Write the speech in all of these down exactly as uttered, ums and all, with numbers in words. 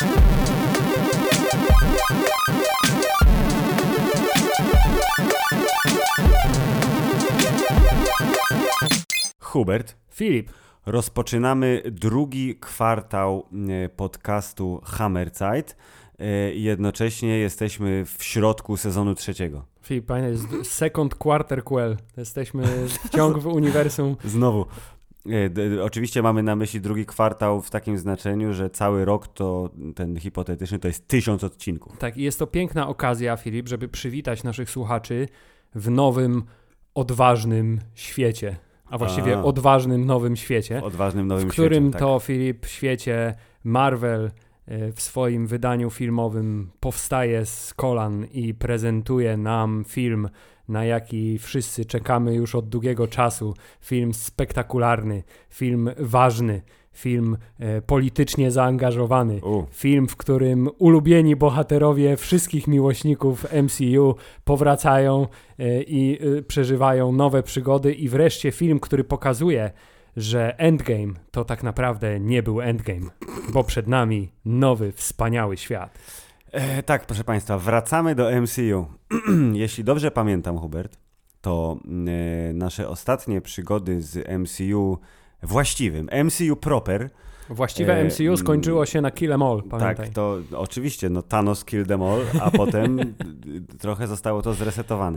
Hubert. Filip. Rozpoczynamy drugi kwartał podcastu Hammerzeit i jednocześnie jesteśmy w środku sezonu trzeciego. Filip, panie, jest second quarter quell. Jesteśmy wciąg w uniwersum. Znowu. Oczywiście mamy na myśli drugi kwartał w takim znaczeniu, że cały rok to ten hipotetyczny to jest tysiąc odcinków. Tak, i jest to piękna okazja, Filip, żeby przywitać naszych słuchaczy w nowym, odważnym świecie. A właściwie a, odważnym nowym świecie. W odważnym nowym w którym świecie, tak. to, Filip, świecie Marvel w swoim wydaniu filmowym powstaje z kolan i prezentuje nam film, na jaki wszyscy czekamy już od długiego czasu. Film spektakularny, film ważny, film e, politycznie zaangażowany. U. Film, w którym ulubieni bohaterowie wszystkich miłośników M C U powracają e, i e, przeżywają nowe przygody i wreszcie film, który pokazuje, że Endgame to tak naprawdę nie był Endgame, bo przed nami nowy, wspaniały świat. E, tak, proszę Państwa, wracamy do M C U. Jeśli dobrze pamiętam, Hubert, to e, nasze ostatnie przygody z M C U właściwym, M C U proper. Właściwe M C U skończyło się na Kill Em All, pamiętaj. Tak, to oczywiście, no Thanos killed them all, a potem trochę zostało to zresetowane.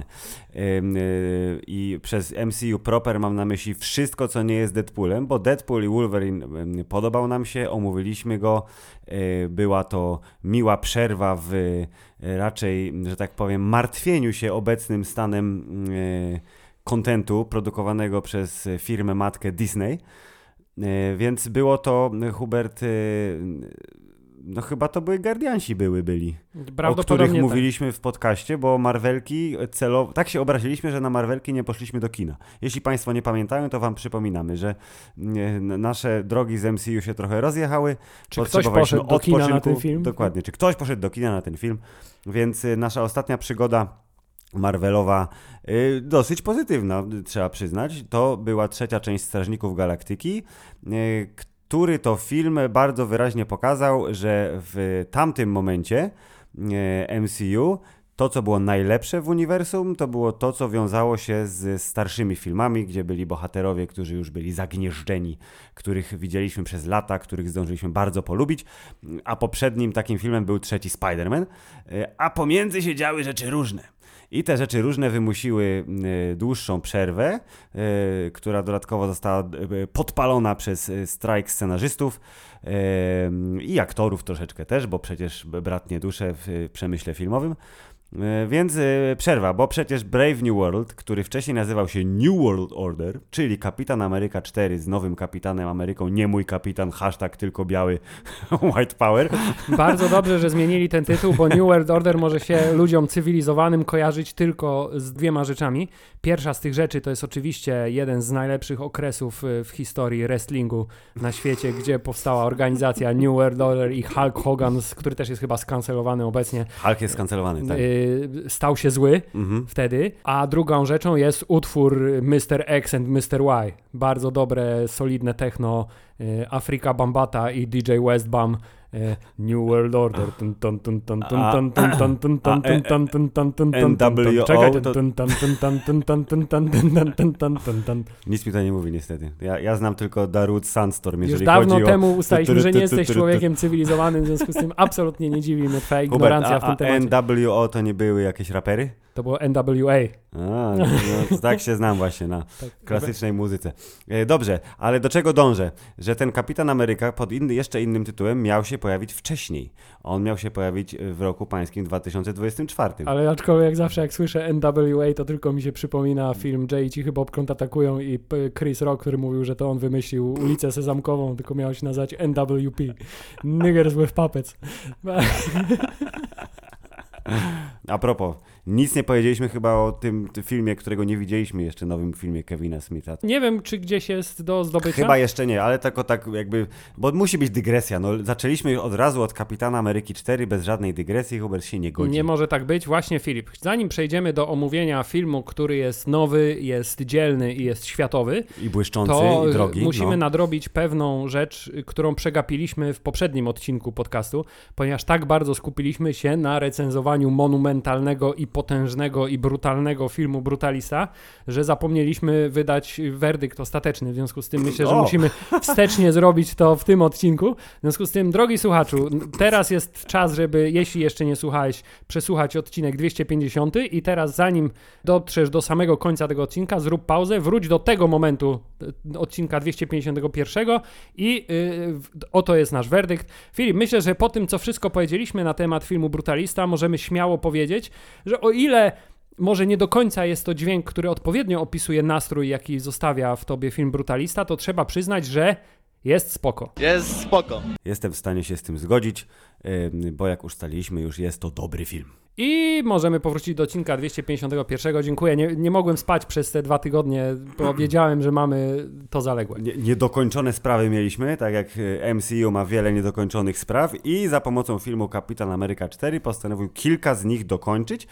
I przez M C U proper mam na myśli wszystko, co nie jest Deadpoolem, bo Deadpool i Wolverine podobał nam się, omówiliśmy go, była to miła przerwa w raczej, że tak powiem, martwieniu się obecnym stanem kontentu produkowanego przez firmę matkę Disney. Więc było to, Hubert, no chyba to były Guardiansi były byli, o których tak. mówiliśmy w podcaście, bo Marvelki celowo, tak się obraziliśmy, że na Marvelki nie poszliśmy do kina. Jeśli Państwo nie pamiętają, to Wam przypominamy, że nasze drogi z M C U się trochę rozjechały. Czy ktoś poszedł do kina na ten film? Dokładnie, czy ktoś poszedł do kina na ten film, więc nasza ostatnia przygoda Marvelowa, y, dosyć pozytywna, trzeba przyznać. To była trzecia część Strażników Galaktyki, y, który to film bardzo wyraźnie pokazał, że w tamtym momencie y, M C U to, co było najlepsze w uniwersum, to było to, co wiązało się z starszymi filmami, gdzie byli bohaterowie, którzy już byli zagnieżdżeni, których widzieliśmy przez lata, których zdążyliśmy bardzo polubić, a poprzednim takim filmem był trzeci Spider-Man, y, a pomiędzy się działy rzeczy różne. I te rzeczy różne wymusiły y, dłuższą przerwę, y, która dodatkowo została y, podpalona przez y, strajk scenarzystów y, i aktorów troszeczkę też, bo przecież bratnie dusze w y, przemyśle filmowym. Więc yy, przerwa, bo przecież Brave New World, który wcześniej nazywał się New World Order, czyli Kapitan Ameryka cztery z nowym Kapitanem Ameryką, nie mój kapitan, hashtag tylko biały, white power. Bardzo dobrze, że zmienili ten tytuł, bo New World Order może się ludziom cywilizowanym kojarzyć tylko z dwiema rzeczami. Pierwsza z tych rzeczy to jest oczywiście jeden z najlepszych okresów w historii wrestlingu na świecie, gdzie powstała organizacja New World Order i Hulk Hogan, który też jest chyba skancelowany obecnie. Hulk jest skancelowany, tak. Stał się zły mhm. wtedy, a drugą rzeczą jest utwór mister X and mister Y. Bardzo dobre, solidne techno, Afrika Bambata i D J Westbam, New World Order. N W O. Nic mi to nie mówi niestety. Ja, ja znam tylko Darude Sandstorm, jeżeli Już dawno chodzi o... temu ustaliśmy, że nie jesteś człowiekiem cywilizowanym, w związku z tym absolutnie nie dziwi mnie twoja ignorancja w tym temacie. N W O to nie były jakieś rapery? To było N W A. A, no, no, tak się znam właśnie na tak, klasycznej muzyce. Dobrze, ale do czego dążę? Że ten Kapitan Ameryka pod inny, jeszcze innym tytułem miał się pojawić wcześniej. On miał się pojawić w roku pańskim dwa tysiące dwudziestym czwartym. Ale aczkolwiek jak zawsze jak słyszę N W A, to tylko mi się przypomina film Jay i Cichy Bobkąt atakują i Chris Rock, który mówił, że to on wymyślił ulicę Sezamkową, tylko miało się nazwać N W P. Niggers with puppets. A propos, nic nie powiedzieliśmy chyba o tym, tym filmie, którego nie widzieliśmy jeszcze, nowym filmie Kevina Smitha. Nie wiem, czy gdzieś jest do zdobycia. Chyba jeszcze nie, ale tylko tak jakby, bo musi być dygresja. No, zaczęliśmy od razu od Kapitana Ameryki cztery bez żadnej dygresji, Hubert się nie godzi. Nie może tak być. Właśnie, Filip, zanim przejdziemy do omówienia filmu, który jest nowy, jest dzielny i jest światowy, I błyszczący, to i drogi. musimy no. nadrobić pewną rzecz, którą przegapiliśmy w poprzednim odcinku podcastu, ponieważ tak bardzo skupiliśmy się na recenzowaniu monumentalnego i potężnego i brutalnego filmu Brutalista, że zapomnieliśmy wydać werdykt ostateczny. W związku z tym myślę, że O! musimy wstecznie zrobić to w tym odcinku. W związku z tym, drogi słuchaczu, teraz jest czas, żeby, jeśli jeszcze nie słuchałeś, przesłuchać odcinek dwieście pięćdziesiąty i teraz zanim dotrzesz do samego końca tego odcinka, zrób pauzę, wróć do tego momentu odcinka dwieście pięćdziesiątego pierwszego i yy, oto jest nasz werdykt. Filip, myślę, że po tym, co wszystko powiedzieliśmy na temat filmu Brutalista, możemy śmiało powiedzieć, że o ile może nie do końca jest to dźwięk, który odpowiednio opisuje nastrój, jaki zostawia w tobie film Brutalista, to trzeba przyznać, że jest spoko. Jest spoko. Jestem w stanie się z tym zgodzić, yy, bo jak ustaliliśmy już, jest to dobry film. I możemy powrócić do odcinka dwieście pięćdziesiątego pierwszego. Dziękuję. Nie, nie mogłem spać przez te dwa tygodnie, bo wiedziałem, że mamy to zaległe. Nie, niedokończone sprawy mieliśmy, tak jak M C U ma wiele niedokończonych spraw i za pomocą filmu Kapitan Ameryka cztery postanowił kilka z nich dokończyć,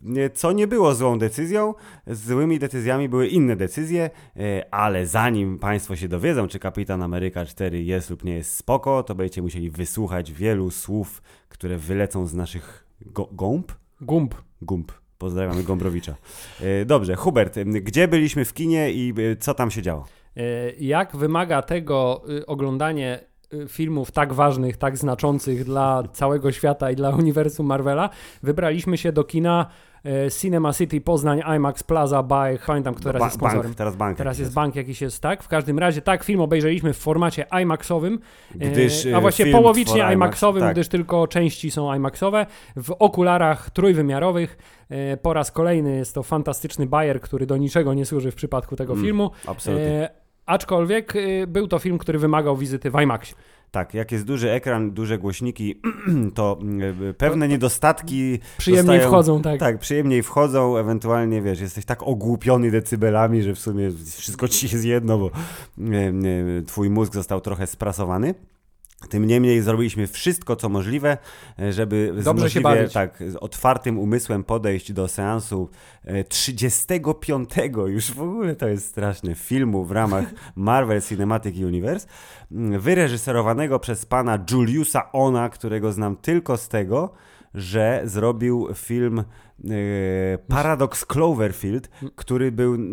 co nie było złą decyzją. Złymi decyzjami były inne decyzje, ale zanim Państwo się dowiedzą, czy Kapitan Ameryka cztery jest lub nie jest spoko, to będziecie musieli wysłuchać wielu słów, które wylecą z naszych go- gąb? Gumb. Gumb. Pozdrawiamy Gombrowicza. Dobrze, Hubert, gdzie byliśmy w kinie i co tam się działo? Jak wymaga tego oglądanie filmów tak ważnych, tak znaczących dla całego świata i dla uniwersum Marvela, wybraliśmy się do kina Cinema City Poznań IMAX Plaza by, pamiętam, kto teraz ba- jest sponsorem. Bank, teraz bank. Teraz jest bank jakiś jest, tak? W każdym razie tak, film obejrzeliśmy w formacie IMAXowym, Gdyż, a właściwie film połowicznie for IMAXowym, IMAX, tak. gdyż tylko części są IMAXowe, w okularach trójwymiarowych. Po raz kolejny jest to fantastyczny bajer, który do niczego nie służy w przypadku tego Mm, filmu. absolutnie. E, aczkolwiek e, był to film, który wymagał wizyty w IMAXie. Tak, jak jest duży ekran, duże głośniki, to y, pewne niedostatki Przyjemniej zostają, wchodzą, tak. Tak, przyjemniej wchodzą, ewentualnie, wiesz, jesteś tak ogłupiony decybelami, że w sumie wszystko ci jest jedno, bo y, y, twój mózg został trochę sprasowany. Tym niemniej zrobiliśmy wszystko, co możliwe, żeby z Dobrze się możliwie, bawić. tak, z otwartym umysłem podejść do seansu trzydziestego piątego, już w ogóle to jest straszne, filmu w ramach Marvel Cinematic Universe, wyreżyserowanego przez pana Juliusa Ona, którego znam tylko z tego, że zrobił film e, Paradox Cloverfield, który był e,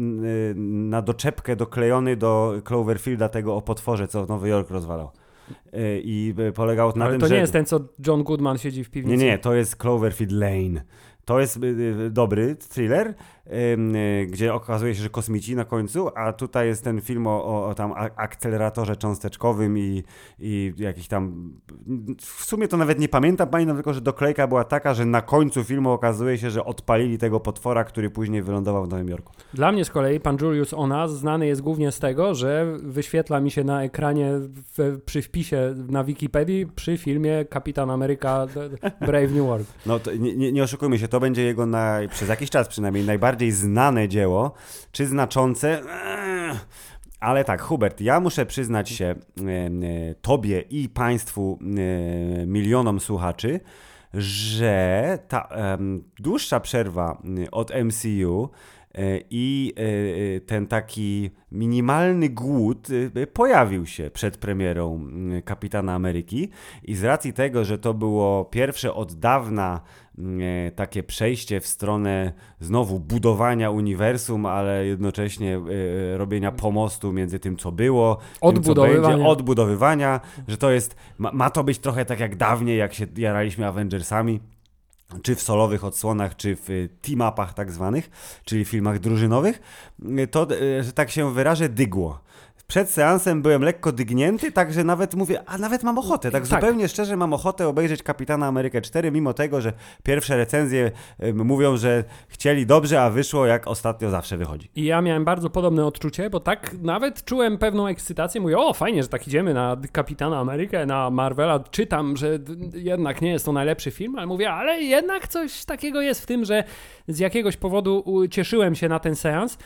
na doczepkę doklejony do Cloverfielda, tego o potworze, co Nowy Jork rozwalał. I polegał na Ale tym, to że... nie jest ten, co John Goodman siedzi w piwnicy. Nie, nie, to jest Cloverfield Lane. To jest y, dobry thriller, y, y, gdzie okazuje się, że kosmici na końcu, a tutaj jest ten film o, o, o tam akceleratorze cząsteczkowym i, i jakiś tam... W sumie to nawet nie pamiętam, pamiętam tylko, że doklejka była taka, że na końcu filmu okazuje się, że odpalili tego potwora, który później wylądował w Nowym Jorku. Dla mnie z kolei pan Julius Ona znany jest głównie z tego, że wyświetla mi się na ekranie w, przy wpisie na Wikipedii przy filmie Kapitan Ameryka Brave New World. No to nie, nie, nie oszukujmy się, to będzie jego na, przez jakiś czas przynajmniej najbardziej znane dzieło, czy znaczące... Eee. Ale tak, Hubert, ja muszę przyznać się e, e, tobie i państwu e, milionom słuchaczy, że ta e, dłuższa przerwa od M C U e, i e, ten taki minimalny głód e, pojawił się przed premierą e, Kapitana Ameryki i z racji tego, że to było pierwsze od dawna e, takie przejście w stronę znowu budowania uniwersum, ale jednocześnie e, robienia pomostu między tym, co było, tym, co Odbudowywania. będzie, odbudowywania, że to jest, ma, ma to być trochę tak jak dawniej, jak się jaraliśmy Avengersami, czy w solowych odsłonach, czy w team-upach tak zwanych, czyli filmach drużynowych, to, że tak się wyrażę, dygło. przed seansem byłem lekko dygnięty, także nawet mówię, a nawet mam ochotę, tak, tak. zupełnie szczerze mam ochotę obejrzeć Kapitana Amerykę cztery, mimo tego, że pierwsze recenzje y, mówią, że chcieli dobrze, a wyszło jak ostatnio zawsze wychodzi. I ja miałem bardzo podobne odczucie, bo tak nawet czułem pewną ekscytację, mówię, o fajnie, że tak idziemy na Kapitana Amerykę, na Marvela, czytam, że jednak nie jest to najlepszy film, ale mówię, ale jednak coś takiego jest w tym, że z jakiegoś powodu cieszyłem się na ten seans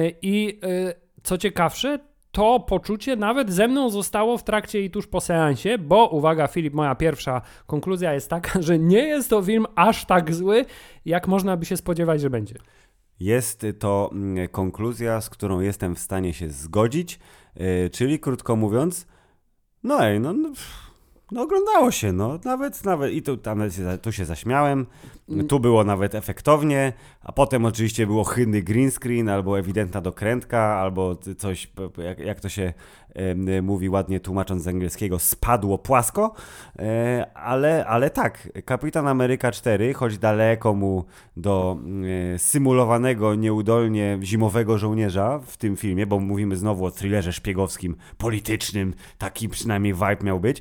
i co ciekawsze, to poczucie nawet ze mną zostało w trakcie i tuż po seansie, bo uwaga Filip, moja pierwsza konkluzja jest taka, że nie jest to film aż tak zły, jak można by się spodziewać, że będzie. Jest to konkluzja, z którą jestem w stanie się zgodzić, czyli krótko mówiąc, no ej, no... no No oglądało się, no, nawet, nawet i tu, tam, tu się zaśmiałem, tu było nawet efektownie, a potem oczywiście było hydny green screen, albo ewidentna dokrętka, albo coś, jak, jak to się e, mówi ładnie tłumacząc z angielskiego, spadło płasko, e, ale, ale tak, Kapitan Ameryka cztery, choć daleko mu do e, symulowanego nieudolnie zimowego żołnierza w tym filmie, bo mówimy znowu o thrillerze szpiegowskim, politycznym, taki przynajmniej vibe miał być,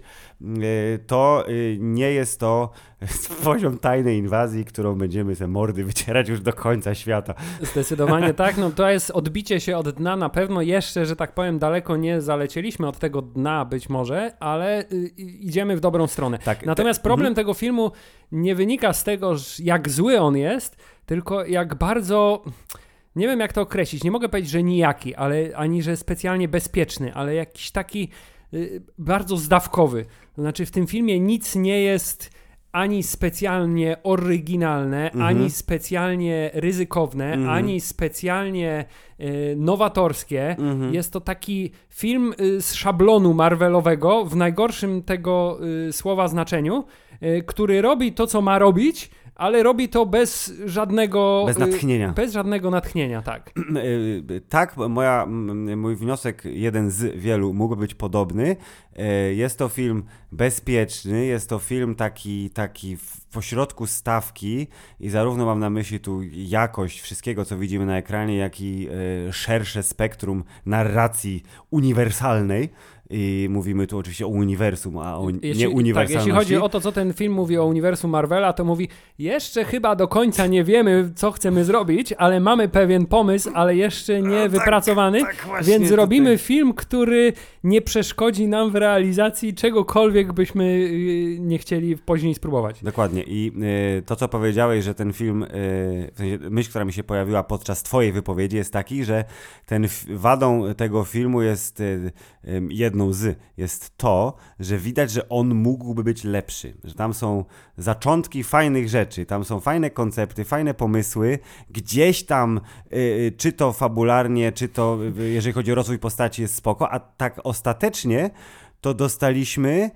to nie jest to poziom tajnej inwazji, którą będziemy te mordy wycierać już do końca świata. Zdecydowanie tak, no to jest odbicie się od dna, na pewno jeszcze, że tak powiem, daleko nie zalecieliśmy od tego dna być może, ale idziemy w dobrą stronę. Tak, Natomiast te... problem mhm. tego filmu nie wynika z tego, jak zły on jest, tylko jak bardzo... Nie wiem jak to określić, nie mogę powiedzieć, że nijaki, ale ani że specjalnie bezpieczny, ale jakiś taki bardzo zdawkowy. To znaczy w tym filmie nic nie jest ani specjalnie oryginalne, mhm. ani specjalnie ryzykowne, mhm. ani specjalnie y, nowatorskie. Mhm. Jest to taki film y, z szablonu Marvelowego, w najgorszym tego y, słowa znaczeniu, y, który robi to, co ma robić, ale robi to bez żadnego... Bez natchnienia. Bez żadnego natchnienia, tak. Tak, moja, mój wniosek, jeden z wielu, mógłby być podobny. Jest to film bezpieczny, jest to film taki, taki w pośrodku stawki i zarówno mam na myśli tu jakość wszystkiego, co widzimy na ekranie, jak i szersze spektrum narracji uniwersalnej. I mówimy tu oczywiście o uniwersum, a o jeśli, nieuniwersalności. Tak, jeśli chodzi o to, co ten film mówi o uniwersum Marvela, to mówi, jeszcze chyba do końca nie wiemy, co chcemy zrobić, ale mamy pewien pomysł, ale jeszcze nie a, wypracowany, tak, tak więc robimy tutaj film, który nie przeszkodzi nam w realizacji czegokolwiek byśmy nie chcieli później spróbować. Dokładnie. I y, to, co powiedziałeś, że ten film, y, w sensie myśl, która mi się pojawiła podczas twojej wypowiedzi, jest taki, że ten wadą tego filmu jest y, y, jedną z, jest to, że widać, że on mógłby być lepszy, że tam są zaczątki fajnych rzeczy, tam są fajne koncepty, fajne pomysły, gdzieś tam, y, czy to fabularnie, czy to, y, jeżeli chodzi o rozwój postaci, jest spoko, a tak ostatecznie to dostaliśmy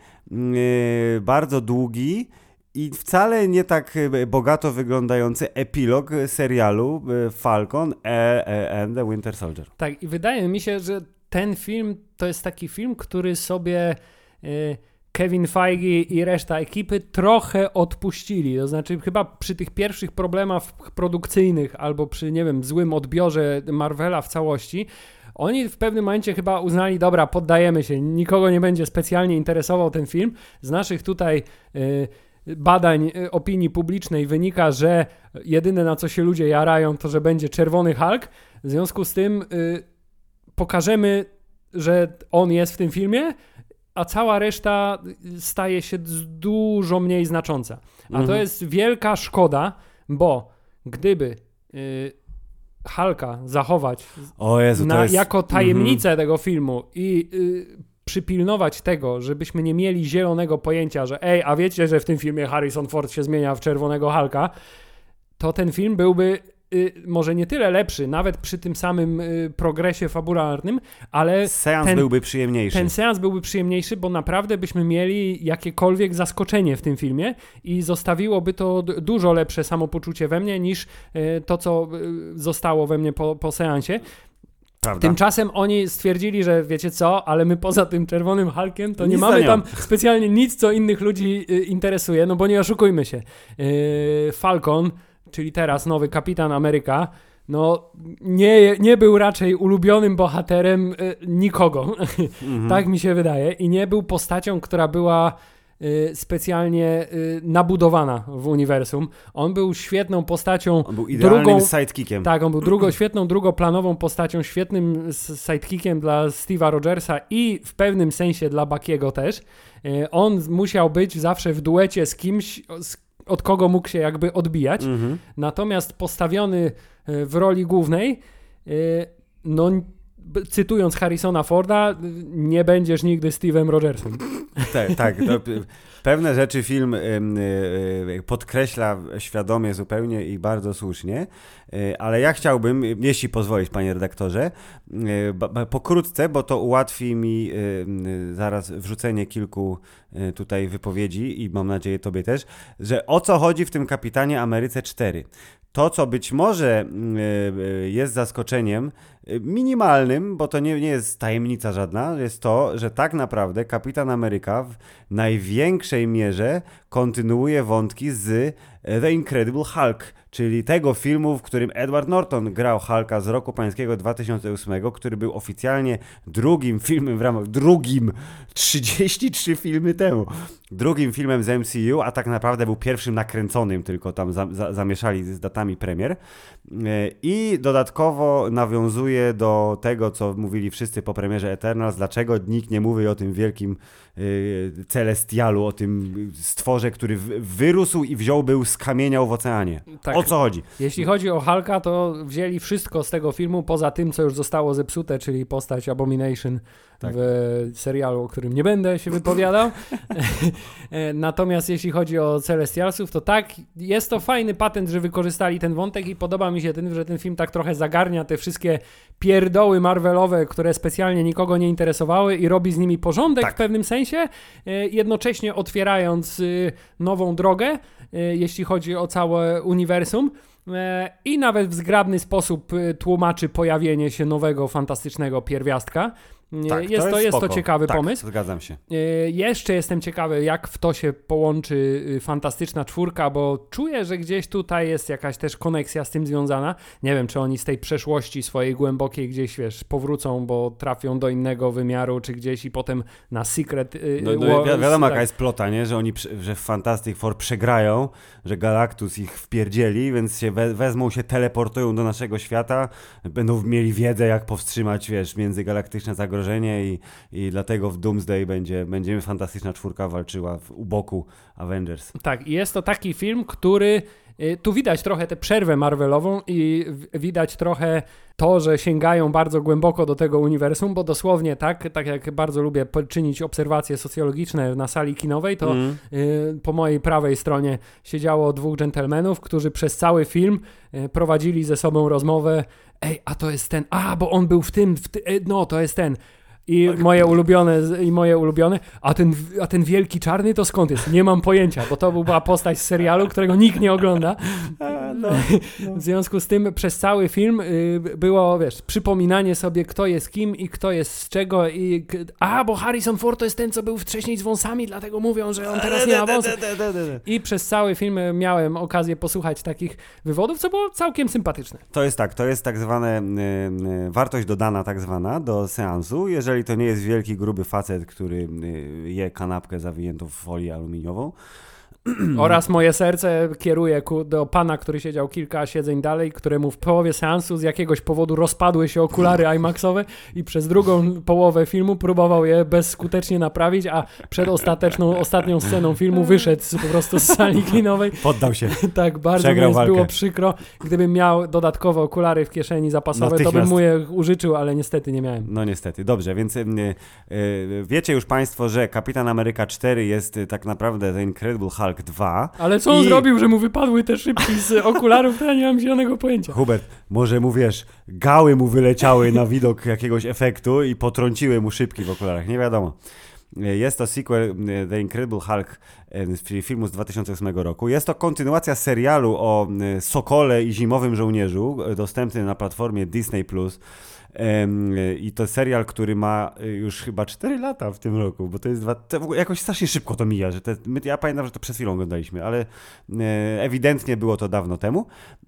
y, bardzo długi i wcale nie tak bogato wyglądający epilog serialu Falcon and the Winter Soldier. Tak, i wydaje mi się, że ten film to jest taki film, który sobie y, Kevin Feige i reszta ekipy trochę odpuścili. To znaczy chyba przy tych pierwszych problemach produkcyjnych albo przy, nie wiem, złym odbiorze Marvela w całości, oni w pewnym momencie chyba uznali, dobra, poddajemy się, nikogo nie będzie specjalnie interesował ten film. Z naszych tutaj y, badań y, opinii publicznej wynika, że jedyne na co się ludzie jarają to, że będzie Czerwony Hulk. W związku z tym y, pokażemy, że on jest w tym filmie, a cała reszta staje się dużo mniej znacząca. A mhm. to jest wielka szkoda, bo gdyby y, Hulka zachować o Jezu, na, jest... jako tajemnicę mhm. tego filmu i y, przypilnować tego, żebyśmy nie mieli zielonego pojęcia, że ej, a wiecie, że w tym filmie Harrison Ford się zmienia w Czerwonego Hulka, to ten film byłby y, może nie tyle lepszy, nawet przy tym samym y, progresie fabularnym, ale seans ten, byłby przyjemniejszy. Ten seans byłby przyjemniejszy, bo naprawdę byśmy mieli jakiekolwiek zaskoczenie w tym filmie i zostawiłoby to d- dużo lepsze samopoczucie we mnie niż y, to, co y, zostało we mnie po, po seansie. Prawda. Tymczasem oni stwierdzili, że wiecie co, ale my poza tym Czerwonym Hulkiem to nic nie mamy tam specjalnie nic, co innych ludzi y, interesuje, no bo nie oszukujmy się. Y, Falcon, czyli teraz nowy Kapitan Ameryka, no nie, nie był raczej ulubionym bohaterem y, nikogo. Mhm. Tak mi się wydaje. I nie był postacią, która była y, specjalnie y, nabudowana w uniwersum. On był świetną postacią. On był idealnym drugą, sidekickiem. Tak, on był drugo, świetną, drugoplanową postacią, świetnym sidekickiem dla Steve'a Rogersa i w pewnym sensie dla Buckiego też. Y, on musiał być zawsze w duecie z kimś, z od kogo mógł się jakby odbijać. Mhm. Natomiast postawiony w roli głównej, no cytując Harrisona Forda, nie będziesz nigdy Steve'em Rogersem. Tak, tak. To pewne rzeczy film podkreśla świadomie zupełnie i bardzo słusznie, ale ja chciałbym, jeśli pozwolisz, panie redaktorze, pokrótce, bo to ułatwi mi zaraz wrzucenie kilku tutaj wypowiedzi i mam nadzieję tobie też, że o co chodzi w tym Kapitanie Ameryce cztery. To, co być może jest zaskoczeniem minimalnym, bo to nie, nie jest tajemnica żadna, jest to, że tak naprawdę Kapitan Ameryka w największej mierze kontynuuje wątki z The Incredible Hulk, czyli tego filmu, w którym Edward Norton grał Hulka z roku pańskiego dwa tysiące ósmego, który był oficjalnie drugim filmem w ramach, drugim, trzydzieści trzy filmy temu, drugim filmem z M C U, a tak naprawdę był pierwszym nakręconym, tylko tam za, za, zamieszali z datami premier. I dodatkowo nawiązuje do tego, co mówili wszyscy po premierze Eternals, dlaczego nikt nie mówi o tym wielkim y, Celestialu, o tym stworze, który w, wyrósł i wziął był skamieniał w oceanie. Tak. O co chodzi? Jeśli chodzi o Hulka, to wzięli wszystko z tego filmu, poza tym, co już zostało zepsute, czyli postać Abomination tak. w serialu, o którym nie będę się wypowiadał. Natomiast jeśli chodzi o Celestialsów, to tak, jest to fajny patent, że wykorzystali ten wątek i podoba mi się ten, że ten film tak trochę zagarnia te wszystkie pierdoły Marvelowe, które specjalnie nikogo nie interesowały i robi z nimi porządek tak. w pewnym sensie, jednocześnie otwierając nową drogę, jeśli chodzi o całe uniwersum. I nawet w zgrabny sposób tłumaczy pojawienie się nowego, fantastycznego pierwiastka. Tak, jest, to, to, jest, jest to ciekawy tak, pomysł. Zgadzam się. Jeszcze jestem ciekawy, jak w to się połączy Fantastyczna Czwórka, bo czuję, że gdzieś tutaj jest jakaś też koneksja z tym związana. Nie wiem, czy oni z tej przeszłości swojej głębokiej gdzieś, wiesz, powrócą, bo trafią do innego wymiaru, czy gdzieś i potem na Secret no, no, Wars, wi- Wiadomo, tak. jaka jest plota, nie? Że oni, że w Fantastic Four przegrają, że Galactus ich wpierdzieli, więc się we- wezmą się, teleportują do naszego świata, będą mieli wiedzę, jak powstrzymać, wiesz, międzygalaktyczne zagrożenie i, i dlatego w Doomsday będzie, będziemy Fantastyczna Czwórka walczyła w, u boku Avengers. Tak, i jest to taki film, który tu widać trochę tę przerwę Marvelową i widać trochę to, że sięgają bardzo głęboko do tego uniwersum, bo dosłownie tak, tak jak bardzo lubię czynić obserwacje socjologiczne na sali kinowej, to mm. y, po mojej prawej stronie siedziało dwóch dżentelmenów, którzy przez cały film y, prowadzili ze sobą rozmowę. Ej, a to jest ten, a bo on był w tym, w ty, no to jest ten. I moje ulubione, i moje ulubione, a ten, a ten wielki czarny to skąd jest? Nie mam pojęcia, bo to była postać z serialu, którego nikt nie ogląda. No, no. W związku z tym przez cały film y, było, wiesz, przypominanie sobie, kto jest kim i kto jest z czego i a, bo Harrison Ford to jest ten, co był wcześniej z wąsami, dlatego mówią, że on teraz nie ma wąsów. I przez cały film miałem okazję posłuchać takich wywodów, co było całkiem sympatyczne. To jest tak, to jest tak zwane y, y, wartość dodana tak zwana do seansu, jeżeli to nie jest wielki, gruby facet, który je kanapkę zawiniętą w folię aluminiową. Oraz moje serce kieruje ku, do pana, który siedział kilka siedzeń dalej, któremu w połowie seansu z jakiegoś powodu rozpadły się okulary IMAXowe i przez drugą połowę filmu próbował je bezskutecznie naprawić, a przed ostateczną, ostatnią sceną filmu wyszedł po prostu z sali kinowej. Poddał się. Tak, bardzo mi było przykro. Gdybym miał dodatkowe okulary w kieszeni zapasowe, Natychmiast. to bym mu je użyczył, ale niestety nie miałem. No niestety. Dobrze, więc yy, yy, wiecie już państwo, że Kapitan Ameryka cztery jest yy, tak naprawdę The Incredible Hulk dwa. Ale co on I... zrobił, że mu wypadły te szybki z okularów, to ja nie mam zielonego pojęcia. Hubert, może mu wiesz, gały mu wyleciały na widok jakiegoś efektu i potrąciły mu szybki w okularach, nie wiadomo. Jest to sequel The Incredible Hulk, czyli filmu z dwa tysiące ósmego roku. Jest to kontynuacja serialu o Sokole i Zimowym Żołnierzu, dostępny na platformie Disney plus. I to serial, który ma już chyba cztery lata w tym roku, bo to jest dwa... To w ogóle jakoś strasznie szybko to mija, że te, my, ja pamiętam, że to przed chwilą oglądaliśmy, ale ewidentnie było to dawno temu.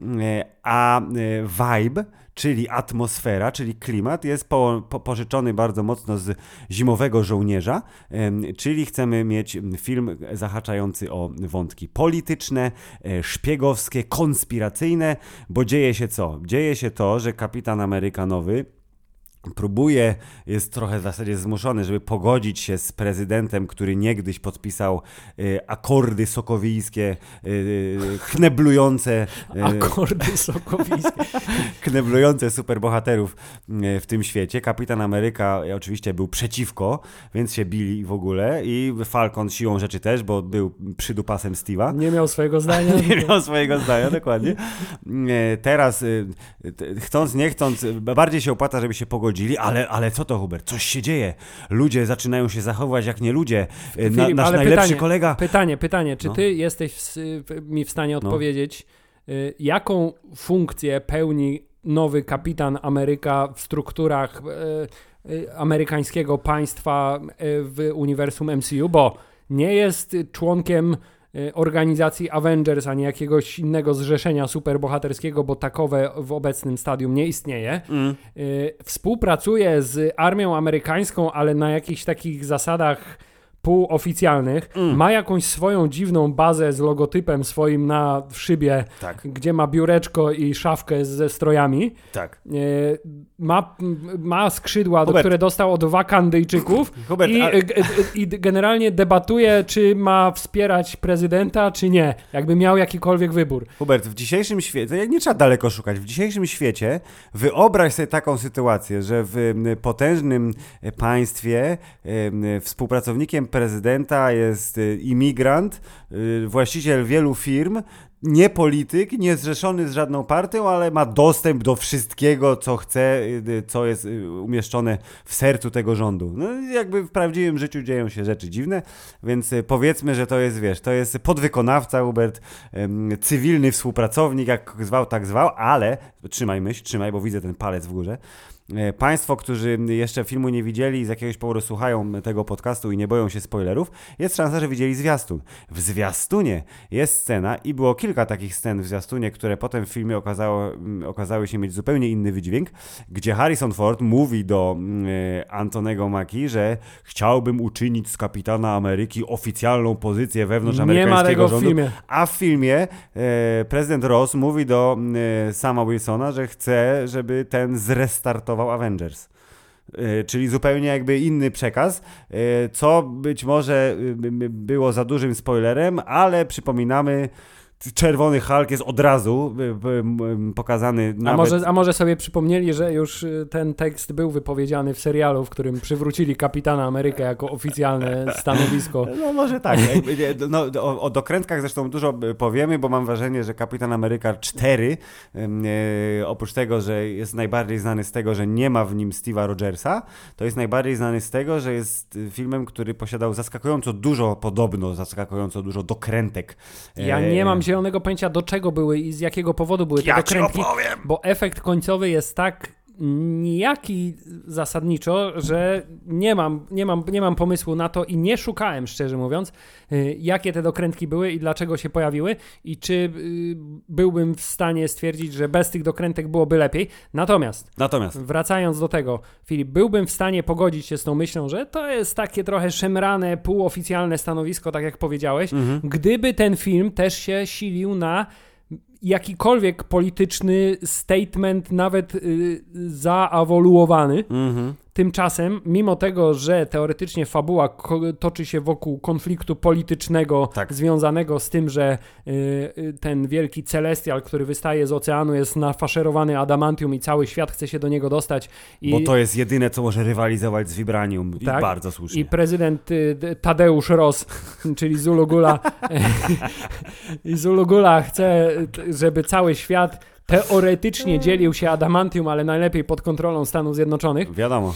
A vibe, czyli atmosfera, czyli klimat jest po, po, pożyczony bardzo mocno z Zimowego Żołnierza, czyli chcemy mieć film zahaczający o wątki polityczne, szpiegowskie, konspiracyjne, bo dzieje się co? Dzieje się to, że Kapitan Ameryka nowy próbuje, jest trochę w zasadzie zmuszony, żeby pogodzić się z prezydentem, który niegdyś podpisał y, akordy sokowijskie, y, kneblujące... Y, akordy sokowijskie. kneblujące superbohaterów y, w tym świecie. Kapitan Ameryka oczywiście był przeciwko, więc się bili w ogóle i Falcon siłą rzeczy też, bo był przydupasem Steve'a. Nie miał swojego zdania. Nie miał swojego zdania, dokładnie. Y, teraz, y, y, chcąc, nie chcąc, bardziej się opłaca, żeby się pogodzić. Ale, ale co to, Hubert? Coś się dzieje. Ludzie zaczynają się zachowywać jak nie ludzie. Na, Filip, nasz ale najlepszy pytanie, kolega... Pytanie, pytanie. Czy no. ty jesteś w, w, mi w stanie odpowiedzieć, no. y, jaką funkcję pełni nowy Kapitan Ameryka w strukturach y, y, amerykańskiego państwa y, w uniwersum M C U? Bo nie jest członkiem organizacji Avengers, a nie jakiegoś innego zrzeszenia superbohaterskiego, bo takowe w obecnym stadium nie istnieje. Mm. Współpracuje z armią amerykańską, ale na jakichś takich zasadach półoficjalnych. Mm. Ma jakąś swoją dziwną bazę z logotypem swoim na szybie, tak. Gdzie ma biureczko i szafkę ze strojami. Tak. Ma, ma skrzydła, Hubert. Do które dostał od Wakandyjczyków Hubert, i, ale... i generalnie debatuje, czy ma wspierać prezydenta, czy nie. Jakby miał jakikolwiek wybór. Hubert, w dzisiejszym świecie, nie trzeba daleko szukać, w dzisiejszym świecie wyobraź sobie taką sytuację, że w potężnym państwie współpracownikiem prezydenta jest imigrant, właściciel wielu firm, nie polityk, nie zrzeszony z żadną partią, ale ma dostęp do wszystkiego, co chce, co jest umieszczone w sercu tego rządu. No jakby w prawdziwym życiu dzieją się rzeczy dziwne, więc powiedzmy, że to jest, wiesz, to jest podwykonawca, Hubert, cywilny współpracownik, jak zwał, tak zwał, ale trzymaj myśl, trzymaj, bo widzę ten palec w górze. Państwo, którzy jeszcze filmu nie widzieli i z jakiegoś powodu słuchają tego podcastu i nie boją się spoilerów, jest szansa, że widzieli zwiastun. W zwiastunie jest scena i było kilka takich scen w zwiastunie, które potem w filmie okazało, okazały się mieć zupełnie inny wydźwięk, gdzie Harrison Ford mówi do y, Antonego Mackie, że chciałbym uczynić z Kapitana Ameryki oficjalną pozycję wewnątrz amerykańskiego rządu. Nie ma tego w filmie. A w filmie y, prezydent Ross mówi do y, Sama Wilsona, że chce, żeby ten zrestartował Avengers. Yy, czyli zupełnie jakby inny przekaz, yy, co być może yy, było za dużym spoilerem, ale przypominamy, Czerwony Hulk jest od razu y, y, y, pokazany nawet... A może, a może sobie przypomnieli, że już ten tekst był wypowiedziany w serialu, w którym przywrócili Kapitana Amerykę jako oficjalne stanowisko. No może tak. No, o, o dokrętkach zresztą dużo powiemy, bo mam wrażenie, że Kapitan Ameryka cztery, y, oprócz tego, że jest najbardziej znany z tego, że nie ma w nim Steve'a Rogersa, to jest najbardziej znany z tego, że jest filmem, który posiadał zaskakująco dużo, podobno zaskakująco dużo dokrętek. Ja nie mam się zielonego pojęcia, do czego były i z jakiego powodu były ja te dokrętki, opowiem. Bo efekt końcowy jest tak nijaki zasadniczo, że nie mam, nie mam, nie mam pomysłu na to i nie szukałem, szczerze mówiąc, jakie te dokrętki były i dlaczego się pojawiły i czy byłbym w stanie stwierdzić, że bez tych dokrętek byłoby lepiej. Natomiast, Natomiast. wracając do tego, Filip, byłbym w stanie pogodzić się z tą myślą, że to jest takie trochę szemrane, półoficjalne stanowisko, tak jak powiedziałeś, mhm. gdyby ten film też się silił na jakikolwiek polityczny statement, nawet y, zaawoluowany. Mm-hmm. Tymczasem, mimo tego, że teoretycznie fabuła ko- toczy się wokół konfliktu politycznego tak. związanego z tym, że y, y, ten wielki celestial, który wystaje z oceanu, jest nafaszerowany adamantium i cały świat chce się do niego dostać. I, Bo to jest jedyne, co może rywalizować z vibranium. I tak? Bardzo słusznie. I prezydent y, Tadeusz Ross, czyli Zulugula, i Zulugula chce, żeby cały świat teoretycznie dzielił się adamantium, ale najlepiej pod kontrolą Stanów Zjednoczonych. Wiadomo.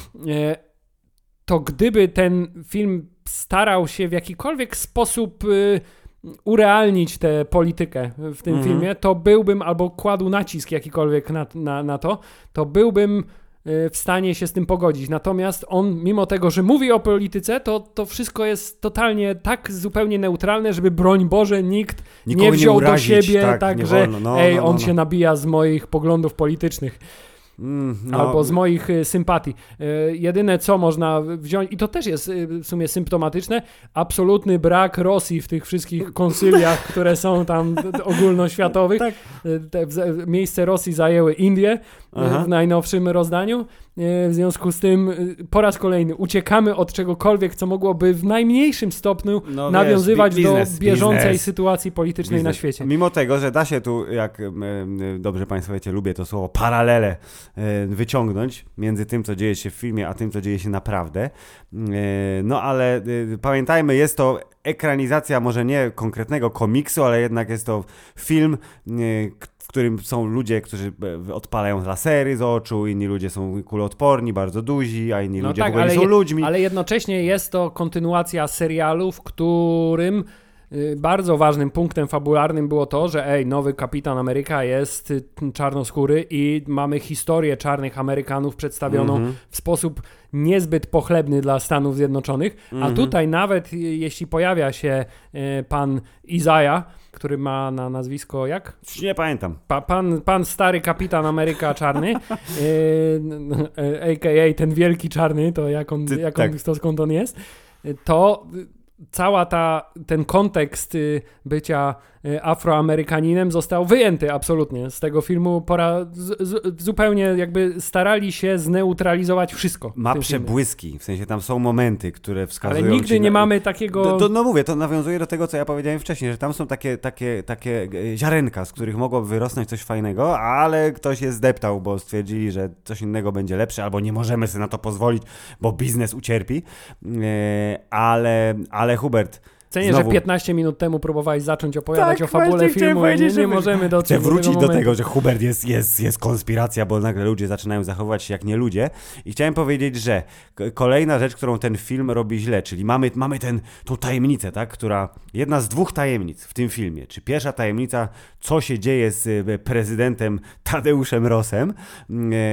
To gdyby ten film starał się w jakikolwiek sposób y, urealnić tę politykę w tym mm-hmm. filmie, to byłbym, albo kładł nacisk jakikolwiek na, na, na to, to byłbym w stanie się z tym pogodzić. Natomiast on, mimo tego, że mówi o polityce, to, to wszystko jest totalnie tak zupełnie neutralne, żeby broń Boże nikt Nikogo nie wziął nie urazić, do siebie tak, tak, że wolno. No, ej, no, no, on no. się nabija z moich poglądów politycznych. Mm, no. Albo z moich y, sympatii. Y, jedyne co można wziąć, i to też jest y, w sumie symptomatyczne, absolutny brak Rosji w tych wszystkich konsyliach, które są tam d- ogólnoświatowych. Tak. Y, te, w, miejsce Rosji zajęły Indie y, Aha. w najnowszym rozdaniu. Y, w związku z tym y, po raz kolejny uciekamy od czegokolwiek, co mogłoby w najmniejszym stopniu No, nawiązywać wiesz, biznes, do bieżącej biznes. sytuacji politycznej Biznes. na świecie. Mimo tego, że da się tu, jak e, e, dobrze Państwo wiecie, lubię to słowo, paralele e, wyciągnąć między tym, co dzieje się w filmie, a tym, co dzieje się naprawdę. E, no ale e, pamiętajmy, jest to ekranizacja może nie konkretnego komiksu, ale jednak jest to film, e, w którym są ludzie, którzy e, odpalają lasery z oczu, inni ludzie są kuloodporni, bardzo duzi, a inni No ludzie tak, w ogóle ale nie są je- ludźmi. Ale jednocześnie jest to kontynuacja serialu, w którym y, bardzo ważnym punktem fabularnym było to, że ej, nowy Kapitan Ameryka jest y, czarnoskóry i mamy historię czarnych Amerykanów przedstawioną Mhm. w sposób niezbyt pochlebny dla Stanów Zjednoczonych, a Mhm. tutaj nawet y, jeśli pojawia się y, pan Isaiah, który ma na nazwisko jak? Nie pamiętam. Pa, pan, pan stary Kapitan Ameryka czarny, yy, a k a ten wielki czarny, to jak on, Ty- jak tak. on to skąd on jest, to cała ta, ten kontekst y, bycia y, Afroamerykaninem został wyjęty absolutnie z tego filmu. Pora z, z, zupełnie jakby starali się zneutralizować wszystko. w Ma tym filmie. przebłyski, w sensie tam są momenty, które wskazują Ale nigdy ci nie na... mamy takiego... Do, do, no mówię, to nawiązuje do tego, co ja powiedziałem wcześniej, że tam są takie, takie, takie e, ziarenka, z których mogłoby wyrosnąć coś fajnego, ale ktoś je zdeptał, bo stwierdzili, że coś innego będzie lepsze, albo nie możemy sobie na to pozwolić, bo biznes ucierpi. E, ale, ale Hubert, Cenię, znowu- że piętnaście minut temu próbowałeś zacząć opowiadać Tak, o fabule właśnie chciałem filmu i nie, powiedzieć, nie żeby- możemy dotrzeć Chcę do wrócić tego do momentu. tego, że Hubert jest, jest, jest konspiracja, bo nagle ludzie zaczynają zachowywać się jak nie ludzie. I chciałem powiedzieć, że k- kolejna rzecz, którą ten film robi źle, czyli mamy, mamy ten, tą tajemnicę, tak, która, jedna z dwóch tajemnic w tym filmie, czy pierwsza tajemnica, co się dzieje z e, prezydentem Tadeuszem Rossem, e,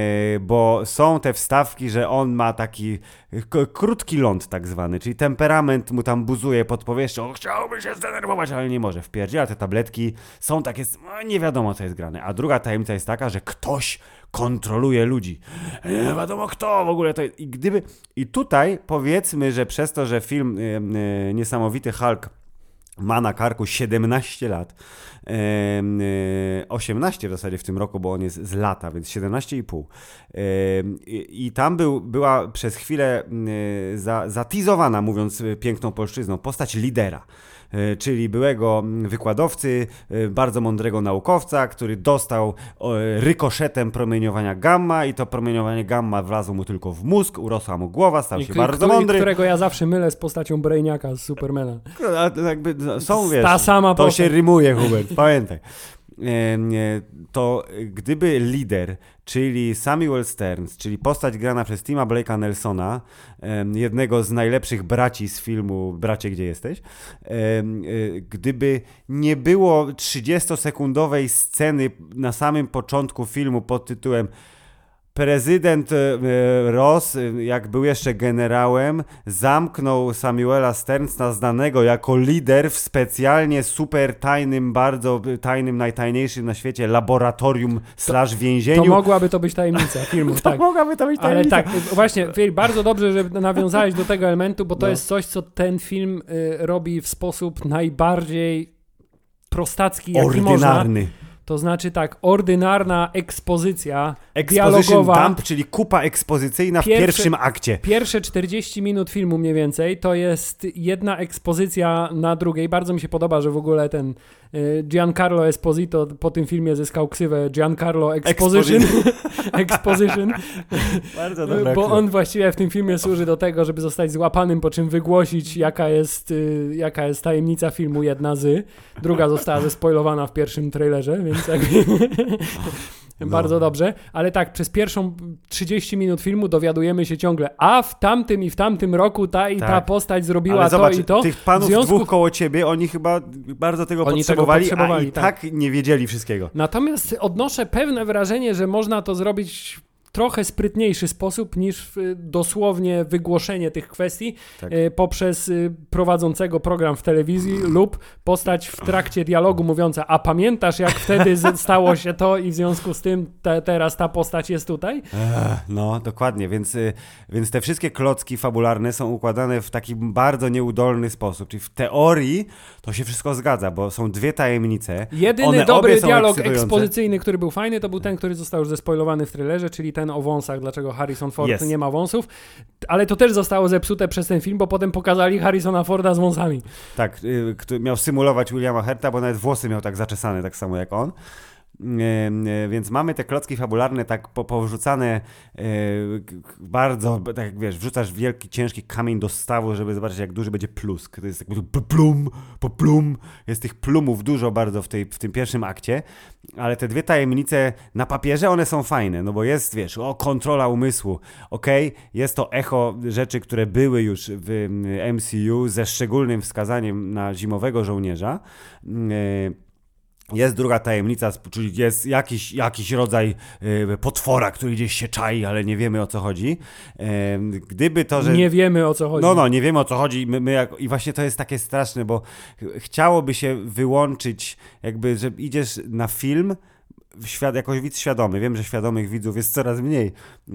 bo są te wstawki, że on ma taki k- krótki ląd tak zwany, czyli temperament mu tam buzuje pod powierzchnią, chciałby się zdenerwować, ale nie może, wpierdziela te tabletki, są takie, no, nie wiadomo co jest grane, a druga tajemnica jest taka, że ktoś kontroluje ludzi, nie wiadomo kto w ogóle to jest. I gdyby, i tutaj powiedzmy, że przez to, że film e, e, Niesamowity Hulk ma na karku siedemnaście lat, e, e, osiemnaście w zasadzie w tym roku, bo on jest z lata, więc siedemnaście i pół. E, i, I tam był, była przez chwilę e, za, zatizowana, mówiąc piękną polszczyzną, postać lidera. E, czyli byłego wykładowcy, e, bardzo mądrego naukowca, który dostał o, rykoszetem promieniowania gamma i to promieniowanie gamma wlazło mu tylko w mózg, urosła mu głowa, stał I się k- bardzo który, mądry. Którego ja zawsze mylę z postacią Brainiaka z Supermana. A to jakby no, są, wiesz, Ta sama to postać. się rymuje, Hubert, pamiętaj. Em, e, To gdyby lider, czyli Samuel Stearns, czyli postać grana przez Tima Blake'a Nelsona, em, jednego z najlepszych braci z filmu Bracie, gdzie jesteś, em, e, gdyby nie było trzydziestosekundowej sceny na samym początku filmu pod tytułem Prezydent e, Ross, e, jak był jeszcze generałem, zamknął Samuela Stearnsa, znanego jako lider w specjalnie super tajnym, bardzo tajnym, najtajniejszym na świecie laboratorium slash więzieniu. To mogłaby to być tajemnica filmu, To tak. mogłaby to być Ale tajemnica. tak, właśnie, Filip, bardzo dobrze, że nawiązałeś do tego elementu, bo to No. jest coś, co ten film y, robi w sposób najbardziej prostacki, jaki można. Ordynarny. To znaczy tak, ordynarna ekspozycja Exposition dialogowa. dump, czyli kupa ekspozycyjna w Pierwsze- pierwszym akcie. Pierwsze czterdzieści minut filmu mniej więcej to jest jedna ekspozycja na drugiej. Bardzo mi się podoba, że w ogóle ten y, Giancarlo Esposito po tym filmie zyskał ksywę Giancarlo Exposition. Exposition. Bardzo Bo on właściwie w tym filmie służy do tego, żeby zostać złapanym, po czym wygłosić, jaka jest, y, jaka jest tajemnica filmu, jedna z. Druga została zespoilowana w pierwszym trailerze, więc jakby... No. Bardzo dobrze, ale tak, przez pierwszą trzydzieści minut filmu dowiadujemy się ciągle, a w tamtym i w tamtym roku ta i Tak. ta postać zrobiła Ale zobacz, to i to. tych panów W związku- dwóch koło ciebie, oni chyba bardzo tego Oni tego potrzebowali, potrzebowali, a i tak. tak nie wiedzieli wszystkiego. Natomiast odnoszę pewne wrażenie, że można to zrobić trochę sprytniejszy sposób niż y, dosłownie wygłoszenie tych kwestii Tak. y, poprzez y, prowadzącego program w telewizji lub postać w trakcie dialogu mówiąca, a pamiętasz jak wtedy z- stało się to i w związku z tym te, teraz ta postać jest tutaj? Ech, no, dokładnie, więc, y, więc te wszystkie klocki fabularne są układane w taki bardzo nieudolny sposób, czyli w teorii to się wszystko zgadza, bo są dwie tajemnice. Jedyny One dobry obie są dialog ekscytujące. ekspozycyjny, który był fajny, to był ten, który został już zespoilowany w trailerze, czyli ten o wąsach, dlaczego Harrison Ford Jest. nie ma wąsów, ale to też zostało zepsute przez ten film, bo potem pokazali Harrisona Forda z wąsami. Tak, y, który miał symulować Williama Hurta, bo nawet włosy miał tak zaczesane, tak samo jak on. E, e, więc mamy te klocki fabularne tak po, powrzucane e, k- k- bardzo, tak jak wiesz, wrzucasz wielki, ciężki kamień do stawu, żeby zobaczyć jak duży będzie plusk. To jest tak po plum, po plum. Jest tych plumów dużo bardzo w, tej, w tym pierwszym akcie, ale te dwie tajemnice na papierze one są fajne, no bo jest, wiesz, o, kontrola umysłu, okej, jest to echo rzeczy, które były już w M C U ze szczególnym wskazaniem na Zimowego Żołnierza. E, Jest druga tajemnica, czyli jest jakiś, jakiś rodzaj y, potwora, który gdzieś się czai, ale nie wiemy o co chodzi. E, gdyby to, że... Nie wiemy o co chodzi. No, no, nie wiemy o co chodzi. My, my jak... I właśnie to jest takie straszne, bo ch- chciałoby się wyłączyć, jakby, że idziesz na film w świat, jako widz świadomy. Wiem, że świadomych widzów jest coraz mniej e,